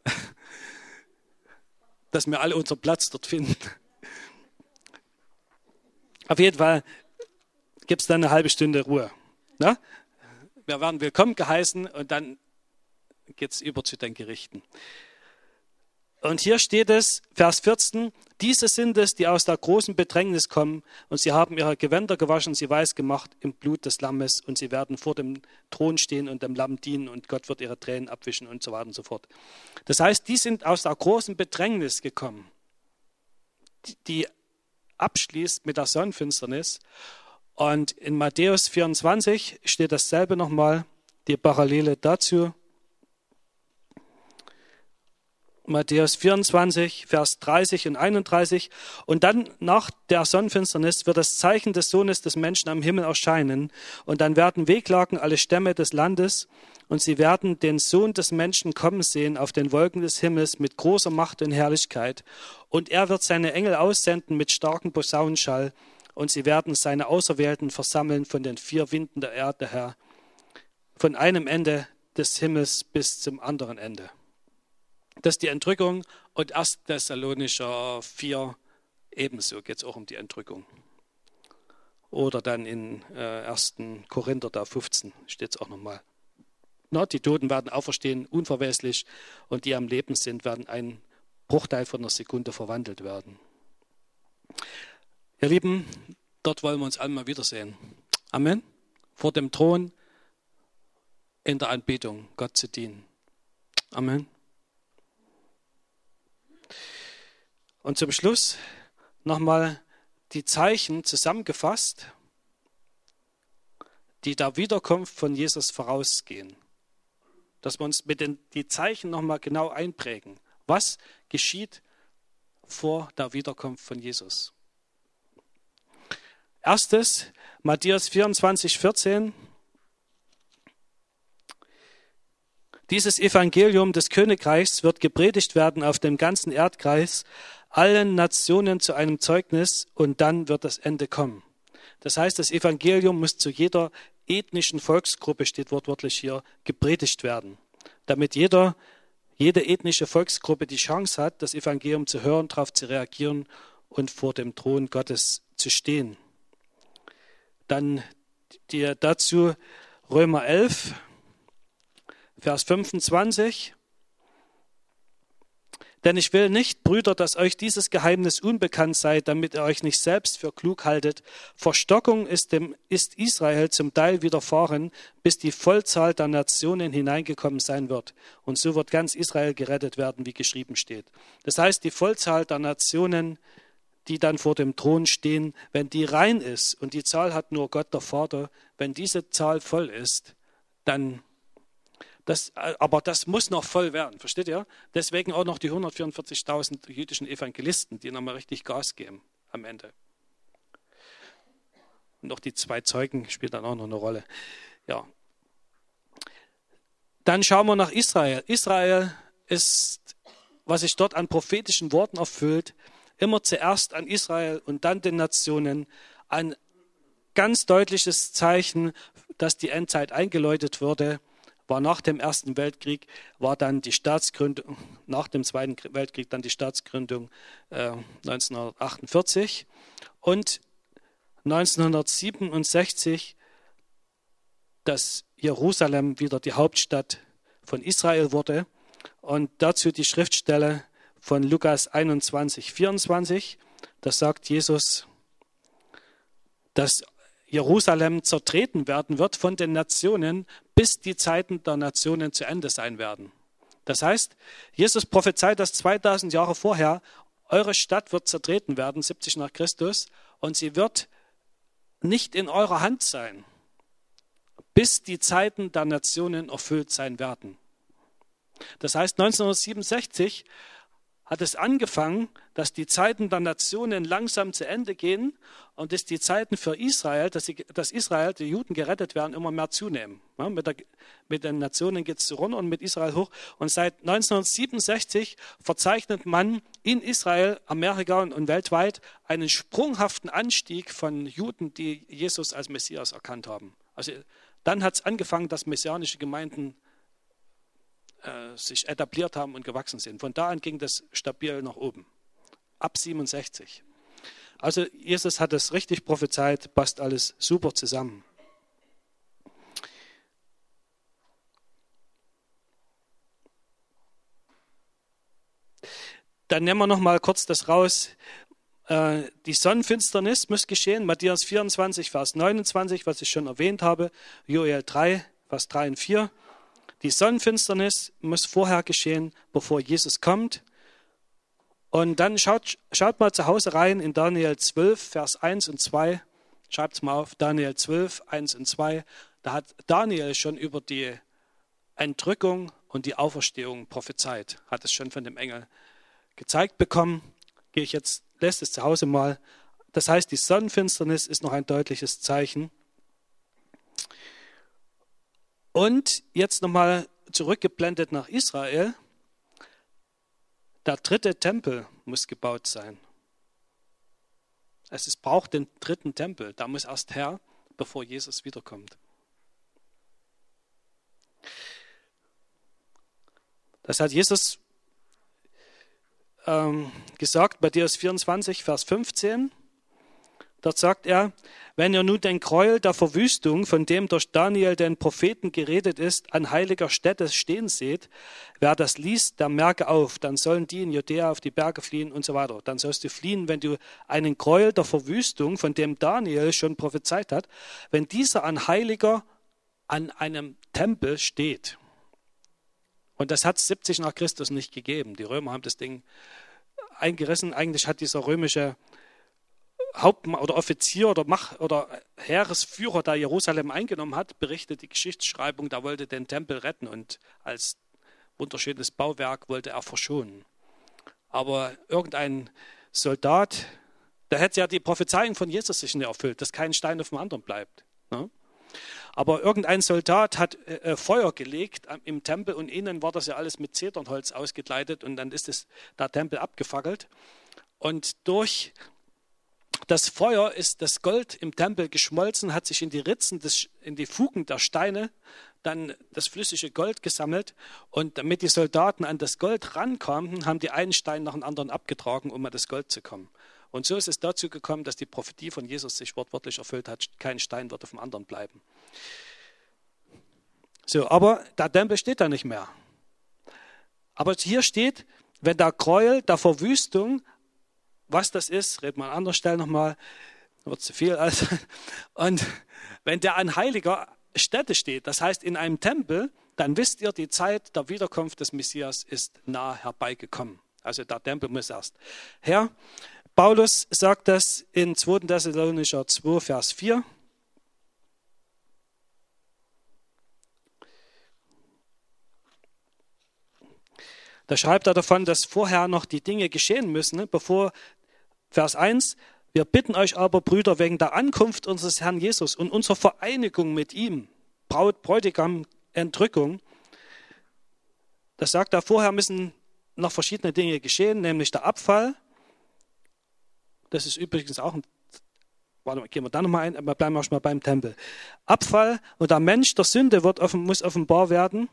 Dass wir alle unseren Platz dort finden. Auf jeden Fall gibt es dann eine halbe Stunde Ruhe. Na? Wir werden willkommen geheißen und dann geht es über zu den Gerichten. Und hier steht es, Vers vierzehn, diese sind es, die aus der großen Bedrängnis kommen, und sie haben ihre Gewänder gewaschen, sie weiß gemacht im Blut des Lammes, und sie werden vor dem Thron stehen und dem Lamm dienen, und Gott wird ihre Tränen abwischen und so weiter und so fort. Das heißt, die sind aus der großen Bedrängnis gekommen, die abschließt mit der Sonnenfinsternis. Und in Matthäus vierundzwanzig steht dasselbe nochmal, die Parallele dazu. Matthäus vierundzwanzig, Vers dreißig und einunddreißig. Und dann nach der Sonnenfinsternis wird das Zeichen des Sohnes des Menschen am Himmel erscheinen. Und dann werden wehklagen alle Stämme des Landes. Und sie werden den Sohn des Menschen kommen sehen auf den Wolken des Himmels mit großer Macht und Herrlichkeit. Und er wird seine Engel aussenden mit starkem Posaunenschall. Und sie werden seine Auserwählten versammeln von den vier Winden der Erde her, von einem Ende des Himmels bis zum anderen Ende. Das ist die Entrückung, und erster Thessalonicher vier ebenso geht es auch um die Entrückung. Oder dann in äh, erster Korinther da fünfzehn steht es auch nochmal. Na, die Toten werden auferstehen, unverweslich, und die am Leben sind, werden ein Bruchteil von einer Sekunde verwandelt werden. Ihr Lieben, dort wollen wir uns alle mal wiedersehen. Amen. Vor dem Thron in der Anbetung, Gott zu dienen. Amen. Und zum Schluss nochmal die Zeichen dass wir uns mit den die Zeichen nochmal genau einprägen. Was geschieht vor der Wiederkunft von Jesus? Erstes, Matthäus vierundzwanzig, vierzehn. Dieses Evangelium des Königreichs wird gepredigt werden auf dem ganzen Erdkreis, allen Nationen zu einem Zeugnis, und dann wird das Ende kommen. Das heißt, das Evangelium muss zu jeder ethnischen Volksgruppe, steht wortwörtlich hier, gepredigt werden, damit jeder, jede ethnische Volksgruppe die Chance hat, das Evangelium zu hören, darauf zu reagieren und vor dem Thron Gottes zu stehen. Dann die, dazu Römer elf, Vers fünfundzwanzig. Denn ich will nicht, Brüder, dass euch dieses Geheimnis unbekannt sei, damit ihr euch nicht selbst für klug haltet. Verstockung ist, dem, ist Israel zum Teil widerfahren, bis die Vollzahl der Nationen hineingekommen sein wird. Und so wird ganz Israel gerettet werden, wie geschrieben steht. Das heißt, die Vollzahl der Nationen, die dann vor dem Thron stehen, wenn die rein ist, und die Zahl hat nur Gott der Vater, wenn diese Zahl voll ist, dann Das, aber das muss noch voll werden, versteht ihr? Deswegen auch noch die hundertvierundvierzigtausend jüdischen Evangelisten, die nochmal richtig Gas geben am Ende. Und noch die zwei Zeugen spielen dann auch noch eine Rolle. Ja. Dann schauen wir nach Israel. Israel ist, was sich dort an prophetischen Worten erfüllt, immer zuerst an Israel und dann den Nationen, ein ganz deutliches Zeichen, dass die Endzeit eingeläutet wurde. War nach dem Ersten Weltkrieg, war dann die Staatsgründung, nach dem Zweiten Weltkrieg dann die Staatsgründung äh, neunzehnhundertachtundvierzig und neunzehnhundertsiebenundsechzig, dass Jerusalem wieder die Hauptstadt von Israel wurde, und dazu die Schriftstelle von Lukas einundzwanzig, vierundzwanzig, da sagt Jesus, dass Jerusalem zertreten werden wird von den Nationen, bis die Zeiten der Nationen zu Ende sein werden. Das heißt, Jesus prophezeit das zweitausend Jahre vorher, eure Stadt wird zertreten werden, siebzig nach Christus, und sie wird nicht in eurer Hand sein, bis die Zeiten der Nationen erfüllt sein werden. Das heißt, neunzehnhundertsiebenundsechzig hat es angefangen, dass die Zeiten der Nationen langsam zu Ende gehen und dass die Zeiten für Israel, dass, sie, dass Israel, die Juden gerettet werden, immer mehr zunehmen. Ja, mit, der, mit den Nationen geht es runter und mit Israel hoch. Und seit neunzehnhundertsiebenundsechzig verzeichnet man in Israel, Amerika und, und weltweit einen sprunghaften Anstieg von Juden, die Jesus als Messias erkannt haben. Also dann hat es angefangen, dass messianische Gemeinden sich etabliert haben und gewachsen sind. Von da an ging das stabil nach oben. Ab siebenundsechzig. Also Jesus hat es richtig prophezeit, passt alles super zusammen. Dann nehmen wir noch mal kurz das raus. Die Sonnenfinsternis muss geschehen. Matthäus vierundzwanzig, Vers neunundzwanzig, was ich schon erwähnt habe. Joel drei, Vers drei und vier. Die Sonnenfinsternis muss vorher geschehen, bevor Jesus kommt. Und dann schaut, schaut mal zu Hause rein in Daniel zwölf, Vers eins und zwei. Schreibt es mal auf, Daniel zwölf, eins und zwei. Da hat Daniel schon über die Entrückung und die Auferstehung prophezeit. Hat es schon von dem Engel gezeigt bekommen. Gehe ich jetzt, lässt es zu Hause mal. Das heißt, die Sonnenfinsternis ist noch ein deutliches Zeichen. Und jetzt nochmal zurückgeblendet nach Israel. Der dritte Tempel muss gebaut sein. Es braucht den dritten Tempel. Da muss erst her, bevor Jesus wiederkommt. Das hat Jesus ähm, gesagt, Matthäus vierundzwanzig, Vers fünfzehn. Dort sagt er, wenn ihr nun den Gräuel der Verwüstung, von dem durch Daniel den Propheten geredet ist, an heiliger Stätte stehen seht, wer das liest, der merke auf, dann sollen die in Judäa auf die Berge fliehen und so weiter. Dann sollst du fliehen, wenn du einen Gräuel der Verwüstung, von dem Daniel schon prophezeit hat, wenn dieser an heiliger, an einem Tempel steht. Und das hat es siebzig nach Christus nicht gegeben. Die Römer haben das Ding eingerissen. Eigentlich hat dieser römische Hauptmann oder Offizier oder, Mach oder Heeresführer, der Jerusalem eingenommen hat, berichtet die Geschichtsschreibung, der wollte den Tempel retten und als wunderschönes Bauwerk wollte er verschonen. Aber irgendein Soldat, der hätte ja die Prophezeiung von Jesus sich nicht erfüllt, dass kein Stein auf dem anderen bleibt. Ne? Aber irgendein Soldat hat äh, Feuer gelegt im Tempel und innen war das ja alles mit Zedernholz ausgekleidet und dann ist es, der Tempel abgefackelt. Und durch das Feuer ist das Gold im Tempel geschmolzen, hat sich in die Ritzen, des, in die Fugen der Steine dann das flüssige Gold gesammelt. Und damit die Soldaten an das Gold rankamen, haben die einen Stein nach dem anderen abgetragen, um an das Gold zu kommen. Und so ist es dazu gekommen, dass die Prophetie von Jesus sich wortwörtlich erfüllt hat. Kein Stein wird auf dem anderen bleiben. So, aber der Tempel steht da nicht mehr. Aber hier steht, wenn der Gräuel der Verwüstung, was das ist, reden wir an anderer Stelle nochmal, wird zu viel. Also. Und wenn der an heiliger Stätte steht, das heißt in einem Tempel, dann wisst ihr, die Zeit der Wiederkunft des Messias ist nah herbeigekommen. Also der Tempel muss erst her. Paulus sagt das in zweiter Thessalonicher zwei, Vers vier. Da schreibt er davon, dass vorher noch die Dinge geschehen müssen, ne? Bevor, Vers eins, wir bitten euch aber, Brüder, wegen der Ankunft unseres Herrn Jesus und unserer Vereinigung mit ihm, Braut, Bräutigam, Entrückung, das sagt er, vorher müssen noch verschiedene Dinge geschehen, nämlich der Abfall. Das ist übrigens auch ein, warte mal, gehen wir da nochmal ein, aber bleiben wir erstmal beim Tempel. Abfall und der Mensch der Sünde wird offen, muss offenbar werden.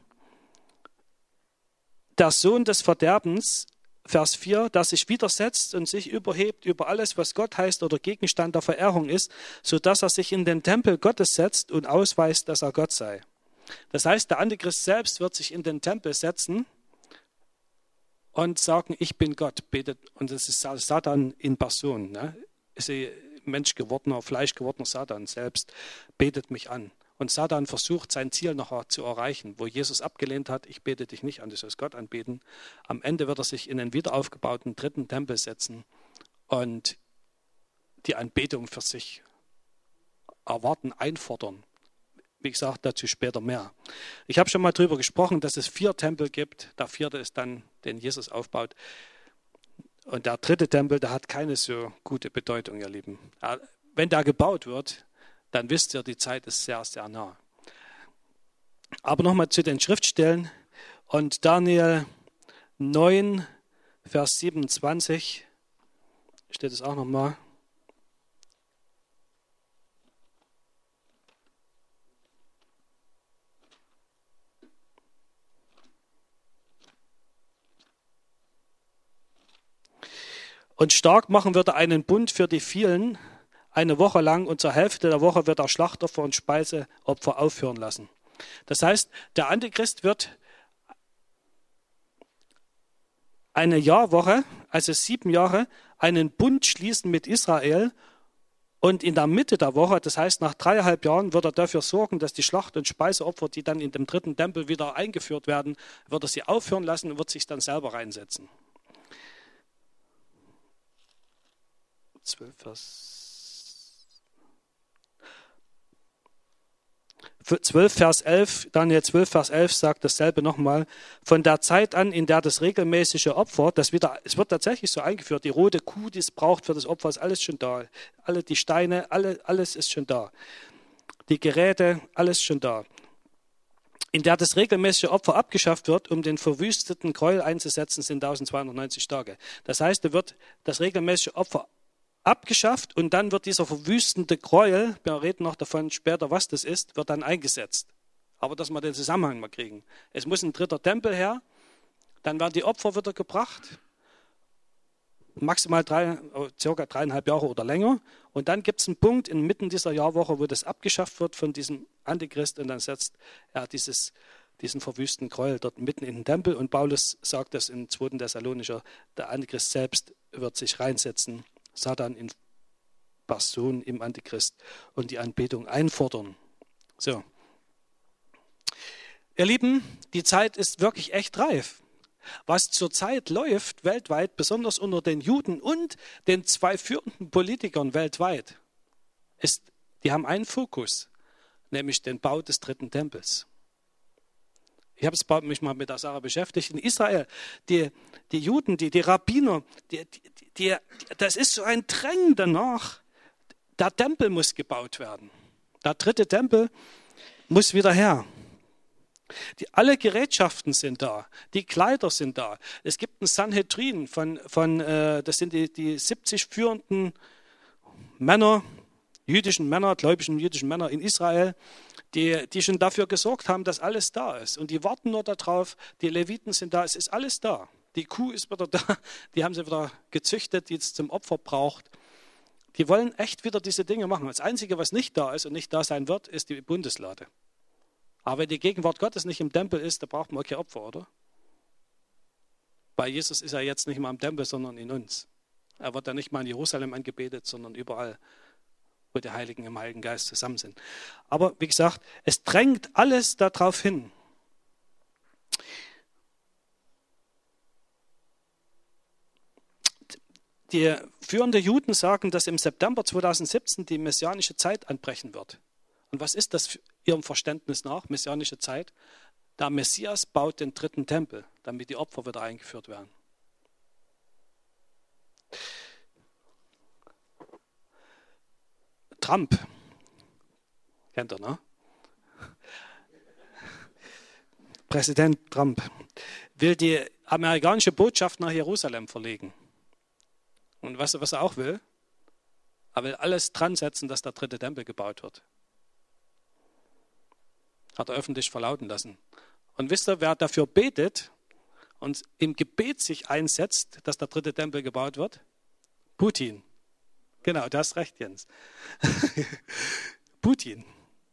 Der Sohn des Verderbens, Vers vier, der sich widersetzt und sich überhebt über alles, was Gott heißt oder Gegenstand der Verehrung ist, sodass er sich in den Tempel Gottes setzt und ausweist, dass er Gott sei. Das heißt, der Antichrist selbst wird sich in den Tempel setzen und sagen, ich bin Gott, betet. Und das ist Satan in Person. Ne? Ist ein Mensch gewordener, Fleisch gewordener Satan selbst, betet mich an. Und Satan versucht, sein Ziel noch zu erreichen, wo Jesus abgelehnt hat, ich bete dich nicht an, du sollst Gott anbeten. Am Ende wird er sich in einen wiederaufgebauten dritten Tempel setzen und die Anbetung für sich erwarten, einfordern. Wie gesagt, dazu später mehr. Ich habe schon mal darüber gesprochen, dass es vier Tempel gibt. Der vierte ist dann, den Jesus aufbaut. Und der dritte Tempel, der hat keine so gute Bedeutung, ihr Lieben. Wenn der gebaut wird, dann wisst ihr, die Zeit ist sehr, sehr nah. Aber nochmal zu den Schriftstellen. Und Daniel neun, Vers siebenundzwanzig, steht es auch nochmal. Und stark machen wird er einen Bund für die vielen, eine Woche lang, und zur Hälfte der Woche wird er Schlachtopfer und Speiseopfer aufhören lassen. Das heißt, der Antichrist wird eine Jahrwoche, also sieben Jahre, einen Bund schließen mit Israel und in der Mitte der Woche, das heißt nach dreieinhalb Jahren, wird er dafür sorgen, dass die Schlacht- und Speiseopfer, die dann in dem dritten Tempel wieder eingeführt werden, wird er sie aufhören lassen und wird sich dann selber reinsetzen. zwölf, Vers zwölf, Vers elf, Daniel zwölf, Vers elf sagt dasselbe nochmal. Von der Zeit an, in der das regelmäßige Opfer, das wieder, es wird tatsächlich so eingeführt, die rote Kuh, die es braucht für das Opfer, ist alles schon da. Alle die Steine, alle, alles ist schon da. Die Geräte, alles schon da. In der das regelmäßige Opfer abgeschafft wird, um den verwüsteten Gräuel einzusetzen, sind eintausendzweihundertneunzig Tage. Das heißt, da wird das regelmäßige Opfer abgeschafft und dann wird dieser verwüstende Gräuel, wir reden noch davon später, was das ist, wird dann eingesetzt. Aber dass wir den Zusammenhang mal kriegen. Es muss ein dritter Tempel her, dann werden die Opfer wieder gebracht, maximal drei, circa dreieinhalb Jahre oder länger. Und dann gibt es einen Punkt inmitten dieser Jahrwoche, wo das abgeschafft wird von diesem Antichrist und dann setzt er dieses, diesen verwüsteten Gräuel dort mitten in den Tempel. Und Paulus sagt das in zweiter Thessalonicher, der Antichrist selbst wird sich reinsetzen, Satan in Person im Antichrist und die Anbetung einfordern. So. Ihr Lieben, die Zeit ist wirklich echt reif. Was zurzeit läuft weltweit, besonders unter den Juden und den zwei führenden Politikern weltweit, ist, die haben einen Fokus, nämlich den Bau des dritten Tempels. Ich habe mich mal mit der Sache beschäftigt. In Israel, die, die Juden, die, die Rabbiner, die, die, die, das ist so ein Drängen danach, der Tempel muss gebaut werden. Der dritte Tempel muss wieder her. Die, alle Gerätschaften sind da, die Kleider sind da. Es gibt ein Sanhedrin, von, von, äh, das sind die, die siebzig führenden Männer, jüdischen Männer, gläubigen jüdischen Männer in Israel, die, die schon dafür gesorgt haben, dass alles da ist. Und die warten nur darauf, die Leviten sind da, es ist alles da. Die Kuh ist wieder da, die haben sie wieder gezüchtet, die es zum Opfer braucht. Die wollen echt wieder diese Dinge machen. Das Einzige, was nicht da ist und nicht da sein wird, ist die Bundeslade. Aber wenn die Gegenwart Gottes nicht im Tempel ist, da braucht man kein Opfer, oder? Bei Jesus ist er jetzt nicht mal im Tempel, sondern in uns. Er wird ja nicht mal in Jerusalem angebetet, sondern überall, wo die Heiligen im Heiligen Geist zusammen sind. Aber wie gesagt, es drängt alles darauf hin. Die führenden Juden sagen, dass im September zweitausendsiebzehn die messianische Zeit anbrechen wird. Und was ist das ihrem Verständnis nach, messianische Zeit? Der Messias baut den dritten Tempel, damit die Opfer wieder eingeführt werden. Trump, kennt ihr, ne? Präsident Trump will die amerikanische Botschaft nach Jerusalem verlegen. Und weißt du, was er auch will? Er will alles dran setzen, dass der dritte Tempel gebaut wird. Hat er öffentlich verlauten lassen. Und wisst ihr, wer dafür betet und im Gebet sich einsetzt, dass der dritte Tempel gebaut wird? Putin. Genau, du hast recht, Jens. Putin.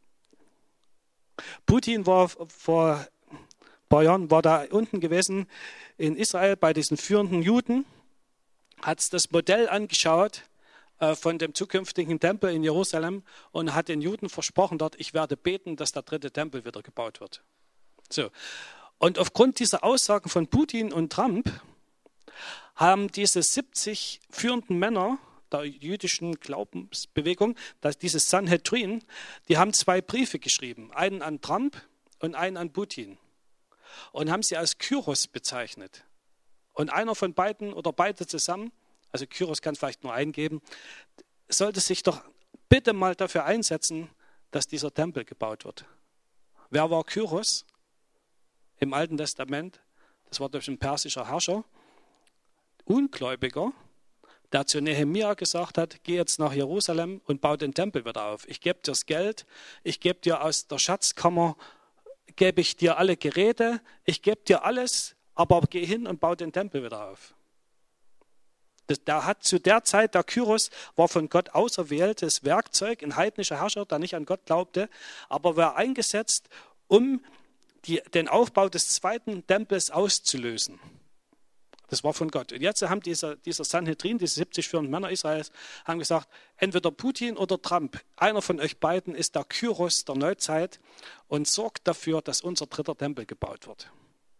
Putin war vor ein paar Jahren war da unten gewesen in Israel bei diesen führenden Juden, hat das Modell angeschaut äh, von dem zukünftigen Tempel in Jerusalem und hat den Juden versprochen dort, ich werde beten, dass der dritte Tempel wieder gebaut wird. So. Und aufgrund dieser Aussagen von Putin und Trump haben diese siebzig führenden Männer der jüdischen Glaubensbewegung, dass dieses Sanhedrin, die haben zwei Briefe geschrieben, einen an Trump und einen an Putin und haben sie als Kyros bezeichnet. Und einer von beiden oder beide zusammen, also Kyros kann vielleicht nur einen geben, sollte sich doch bitte mal dafür einsetzen, dass dieser Tempel gebaut wird. Wer war Kyros im Alten Testament? Das war durch ein persischer Herrscher, Ungläubiger, der zu Nehemia gesagt hat, geh jetzt nach Jerusalem und bau den Tempel wieder auf. Ich gebe dir das Geld, ich gebe dir aus der Schatzkammer, gebe ich dir alle Geräte, ich gebe dir alles, aber geh hin und bau den Tempel wieder auf. Das, der hat zu der Zeit, der Kyros war von Gott auserwähltes Werkzeug, ein heidnischer Herrscher, der nicht an Gott glaubte, aber war eingesetzt, um die, den Aufbau des zweiten Tempels auszulösen. Das war von Gott. Und jetzt haben dieser, dieser Sanhedrin, diese siebzig führenden Männer Israels, haben gesagt, entweder Putin oder Trump, einer von euch beiden ist der Kyros der Neuzeit und sorgt dafür, dass unser dritter Tempel gebaut wird.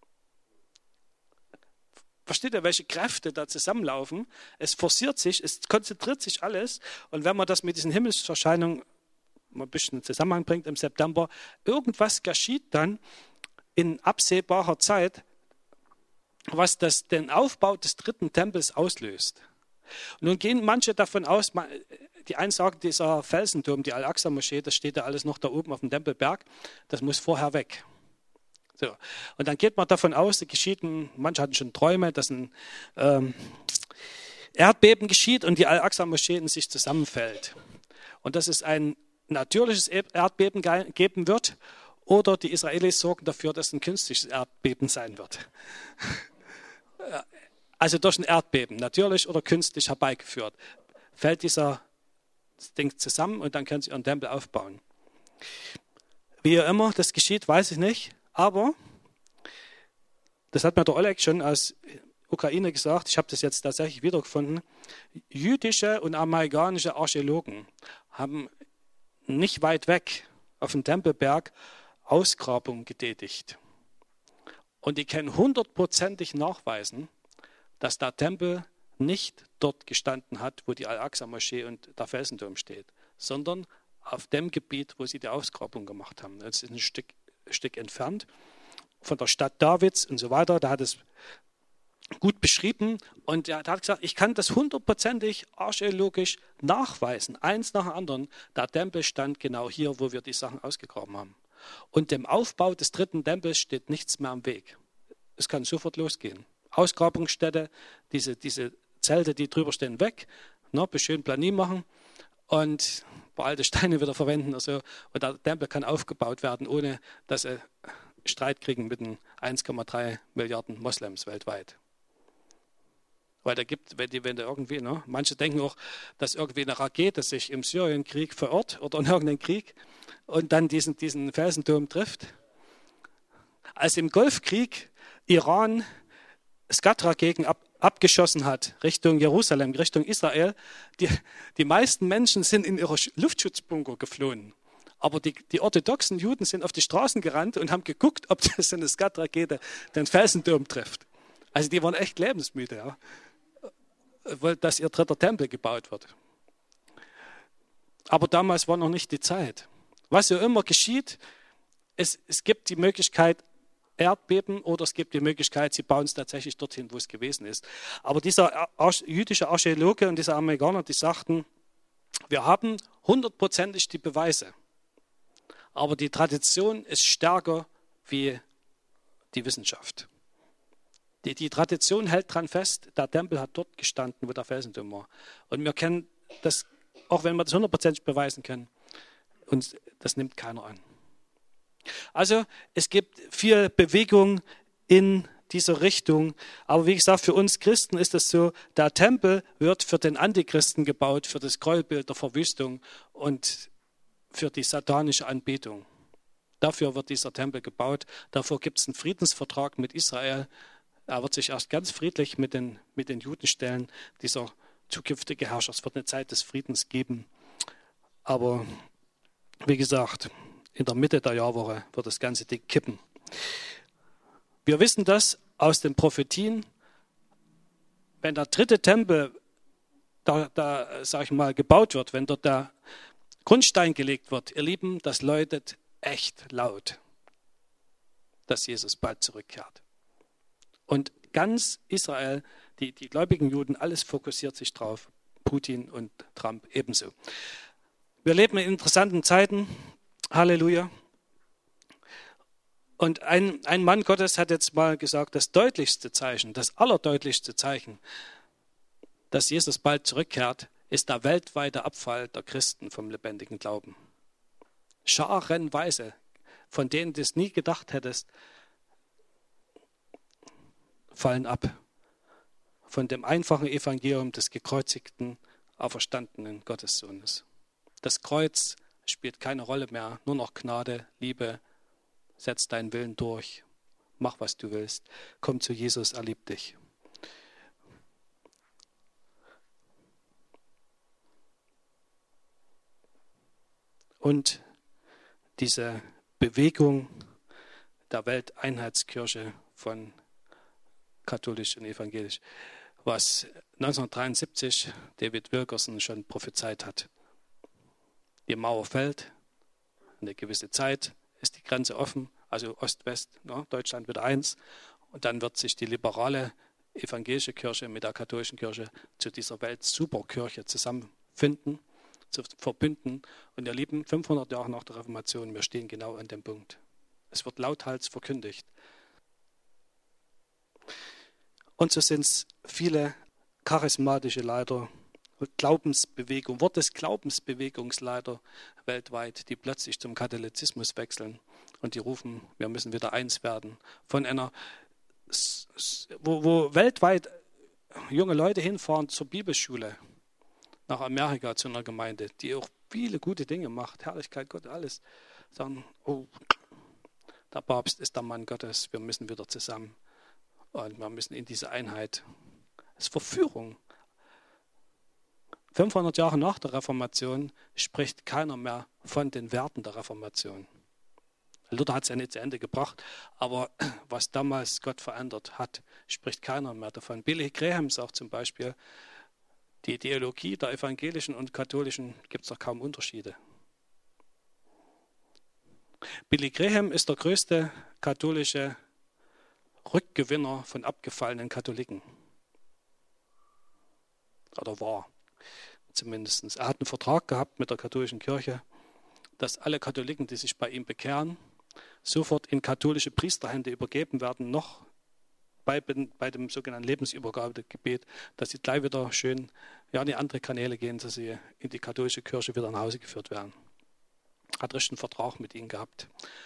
Versteht ihr, welche Kräfte da zusammenlaufen? Es forciert sich, es konzentriert sich alles. Und wenn man das mit diesen Himmelserscheinungen mal ein bisschen in Zusammenhang bringt im September, irgendwas geschieht dann in absehbarer Zeit, was das, den Aufbau des dritten Tempels auslöst. Und nun gehen manche davon aus, die einen sagen, dieser Felsenturm, die Al-Aqsa-Moschee, das steht ja alles noch da oben auf dem Tempelberg, das muss vorher weg. So. Und dann geht man davon aus, es geschieht, ein, manche hatten schon Träume, dass ein ähm, Erdbeben geschieht und die Al-Aqsa-Moschee in sich zusammenfällt. Und dass es ein natürliches Erdbeben geben wird oder die Israelis sorgen dafür, dass es ein künstliches Erdbeben sein wird. Also durch ein Erdbeben, natürlich oder künstlich herbeigeführt, fällt dieser Ding zusammen und dann können sie ihren Tempel aufbauen. Wie immer das geschieht, weiß ich nicht, aber das hat mir der Oleg schon aus Ukraine gesagt, ich habe das jetzt tatsächlich wiedergefunden, jüdische und amerikanische Archäologen haben nicht weit weg auf dem Tempelberg Ausgrabungen getätigt. Und die können hundertprozentig nachweisen, dass der Tempel nicht dort gestanden hat, wo die Al-Aqsa-Moschee und der Felsenturm steht, sondern auf dem Gebiet, wo sie die Ausgrabung gemacht haben. Das ist ein Stück, ein Stück entfernt von der Stadt Davids und so weiter. Da hat es gut beschrieben und er hat gesagt, ich kann das hundertprozentig archäologisch nachweisen, eins nach dem anderen. Der Tempel stand genau hier, wo wir die Sachen ausgegraben haben. Und dem Aufbau des dritten Tempels steht nichts mehr am Weg. Es kann sofort losgehen. Ausgrabungsstätte, diese, diese Zelte, die drüber stehen, weg, ne, schön Planie machen und ein paar alte Steine wieder verwenden. Also, und der Tempel kann aufgebaut werden, ohne dass sie Streit kriegen mit den eins Komma drei Milliarden Moslems weltweit. Weil da gibt, wenn die, wenn da irgendwie, ne, manche denken auch, dass irgendwie eine Rakete sich im Syrienkrieg verirrt oder in irgendeinem Krieg und dann diesen, diesen Felsenturm trifft. Als im Golfkrieg Iran Skad-Raketen ab, abgeschossen hat, Richtung Jerusalem, Richtung Israel, die, die meisten Menschen sind in ihre Luftschutzbunker geflohen. Aber die, die orthodoxen Juden sind auf die Straßen gerannt und haben geguckt, ob das eine Skad-Rakete den Felsenturm trifft. Also die waren echt lebensmüde, ja, dass ihr dritter Tempel gebaut wird. Aber damals war noch nicht die Zeit. Was ja immer geschieht, es, es gibt die Möglichkeit, Erdbeben oder es gibt die Möglichkeit, sie bauen es tatsächlich dorthin, wo es gewesen ist. Aber dieser jüdische Archäologe und dieser Amerikaner, die sagten, wir haben hundertprozentig die Beweise, aber die Tradition ist stärker wie die Wissenschaft. Die, die Tradition hält dran fest, der Tempel hat dort gestanden, wo der Felsenturm war. Und wir können das, auch wenn wir das hundertprozentig beweisen können, und das nimmt keiner an. Also es gibt viel Bewegung in dieser Richtung. Aber wie gesagt, für uns Christen ist es so, der Tempel wird für den Antichristen gebaut, für das Gräuelbild der Verwüstung und für die satanische Anbetung. Dafür wird dieser Tempel gebaut. Davor gibt es einen Friedensvertrag mit Israel. Er wird sich erst ganz friedlich mit den, mit den Juden stellen, dieser zukünftige Herrscher. Es wird eine Zeit des Friedens geben. Aber wie gesagt, in der Mitte der Jahrwoche wird das ganze Ding kippen. Wir wissen das aus den Prophetien. Wenn der dritte Tempel da, da sag ich mal, gebaut wird, wenn dort der Grundstein gelegt wird, ihr Lieben, das läutet echt laut, dass Jesus bald zurückkehrt. Und ganz Israel, die, die gläubigen Juden, alles fokussiert sich drauf. Putin und Trump ebenso. Wir leben in interessanten Zeiten. Halleluja. Und ein, ein Mann Gottes hat jetzt mal gesagt, das deutlichste Zeichen, das allerdeutlichste Zeichen, dass Jesus bald zurückkehrt, ist der weltweite Abfall der Christen vom lebendigen Glauben. Scharenweise, von denen du es nie gedacht hättest, fallen ab. Von dem einfachen Evangelium des gekreuzigten, auferstandenen Gottessohnes. Das Kreuz spielt keine Rolle mehr, nur noch Gnade, Liebe, setz deinen Willen durch, mach, was du willst, komm zu Jesus, er liebt dich. Und diese Bewegung der Welteinheitskirche von katholisch und evangelisch, was neunzehnhundertdreiundsiebzig David Wilkerson schon prophezeit hat. Die Mauer fällt, eine gewisse Zeit ist die Grenze offen, also Ost-West, ne, Deutschland wird eins. Und dann wird sich die liberale evangelische Kirche mit der katholischen Kirche zu dieser Welt-Superkirche zusammenfinden, zu verbünden. Und ihr Lieben, fünfhundert Jahre nach der Reformation, wir stehen genau an dem Punkt. Es wird lauthals verkündigt. Und so sind es viele charismatische Leiter, Glaubensbewegung, Wort des Glaubensbewegungsleiter weltweit, die plötzlich zum Katholizismus wechseln und die rufen, wir müssen wieder eins werden. Von einer, wo, wo weltweit junge Leute hinfahren zur Bibelschule, nach Amerika zu einer Gemeinde, die auch viele gute Dinge macht, Herrlichkeit Gott, alles, sagen, oh, der Papst ist der Mann Gottes, wir müssen wieder zusammen und wir müssen in diese Einheit. Es ist Verführung. fünfhundert Jahre nach der Reformation spricht keiner mehr von den Werten der Reformation. Luther hat es ja nicht zu Ende gebracht, aber was damals Gott verändert hat, spricht keiner mehr davon. Billy Graham sagt zum Beispiel, die Ideologie der evangelischen und katholischen gibt es doch kaum Unterschiede. Billy Graham ist der größte katholische Rückgewinner von abgefallenen Katholiken. Oder war zumindest. Er hat einen Vertrag gehabt mit der katholischen Kirche, dass alle Katholiken, die sich bei ihm bekehren, sofort in katholische Priesterhände übergeben werden, noch bei, bei dem sogenannten Lebensübergabegebet, dass sie gleich wieder schön ja, in die andere Kanäle gehen, dass sie in die katholische Kirche wieder nach Hause geführt werden. Hat richtig einen Vertrag mit ihnen gehabt.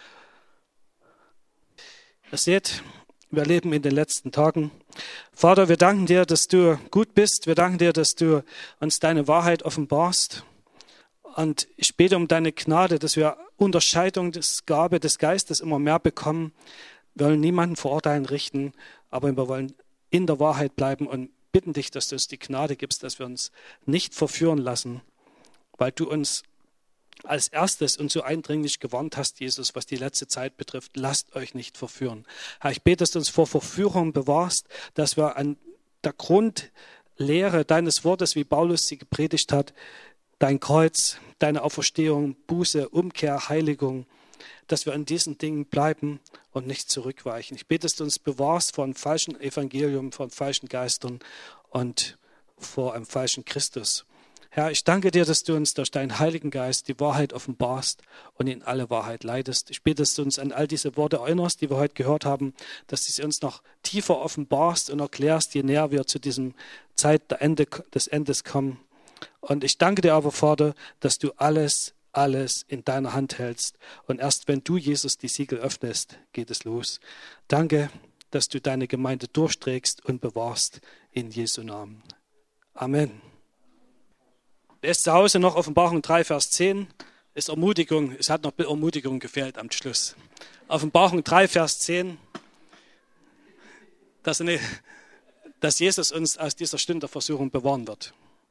Ihr seht, wir leben in den letzten Tagen. Vater, wir danken dir, dass du gut bist. Wir danken dir, dass du uns deine Wahrheit offenbarst. Und ich bete um deine Gnade, dass wir Unterscheidung des Gabe des Geistes immer mehr bekommen. Wir wollen niemanden verurteilen, richten, aber wir wollen in der Wahrheit bleiben und bitten dich, dass du uns die Gnade gibst, dass wir uns nicht verführen lassen, weil du uns als erstes und so eindringlich gewarnt hast, Jesus, was die letzte Zeit betrifft, lasst euch nicht verführen. Herr, ich bete, dass du uns vor Verführung bewahrst, dass wir an der Grundlehre deines Wortes, wie Paulus sie gepredigt hat, dein Kreuz, deine Auferstehung, Buße, Umkehr, Heiligung, dass wir an diesen Dingen bleiben und nicht zurückweichen. Ich bete, dass du uns bewahrst vor einem falschen Evangelium, vor falschen Geistern und vor einem falschen Christus. Herr, ich danke dir, dass du uns durch deinen Heiligen Geist die Wahrheit offenbarst und in alle Wahrheit leitest. Ich bete, dass du uns an all diese Worte erinnerst, die wir heute gehört haben, dass du sie uns noch tiefer offenbarst und erklärst, je näher wir zu diesem Zeit der Ende, des Endes kommen. Und ich danke dir aber, Vater, dass du alles, alles in deiner Hand hältst. Und erst wenn du, Jesus, die Siegel öffnest, geht es los. Danke, dass du deine Gemeinde durchträgst und bewahrst. In Jesu Namen. Amen. Ist zu Hause noch Offenbarung drei, Vers zehn. Ist Ermutigung. Es hat noch Ermutigung gefehlt am Schluss. Offenbarung drei, Vers zehn. Dass, eine, dass Jesus uns aus dieser Stunde der Versuchung bewahren wird.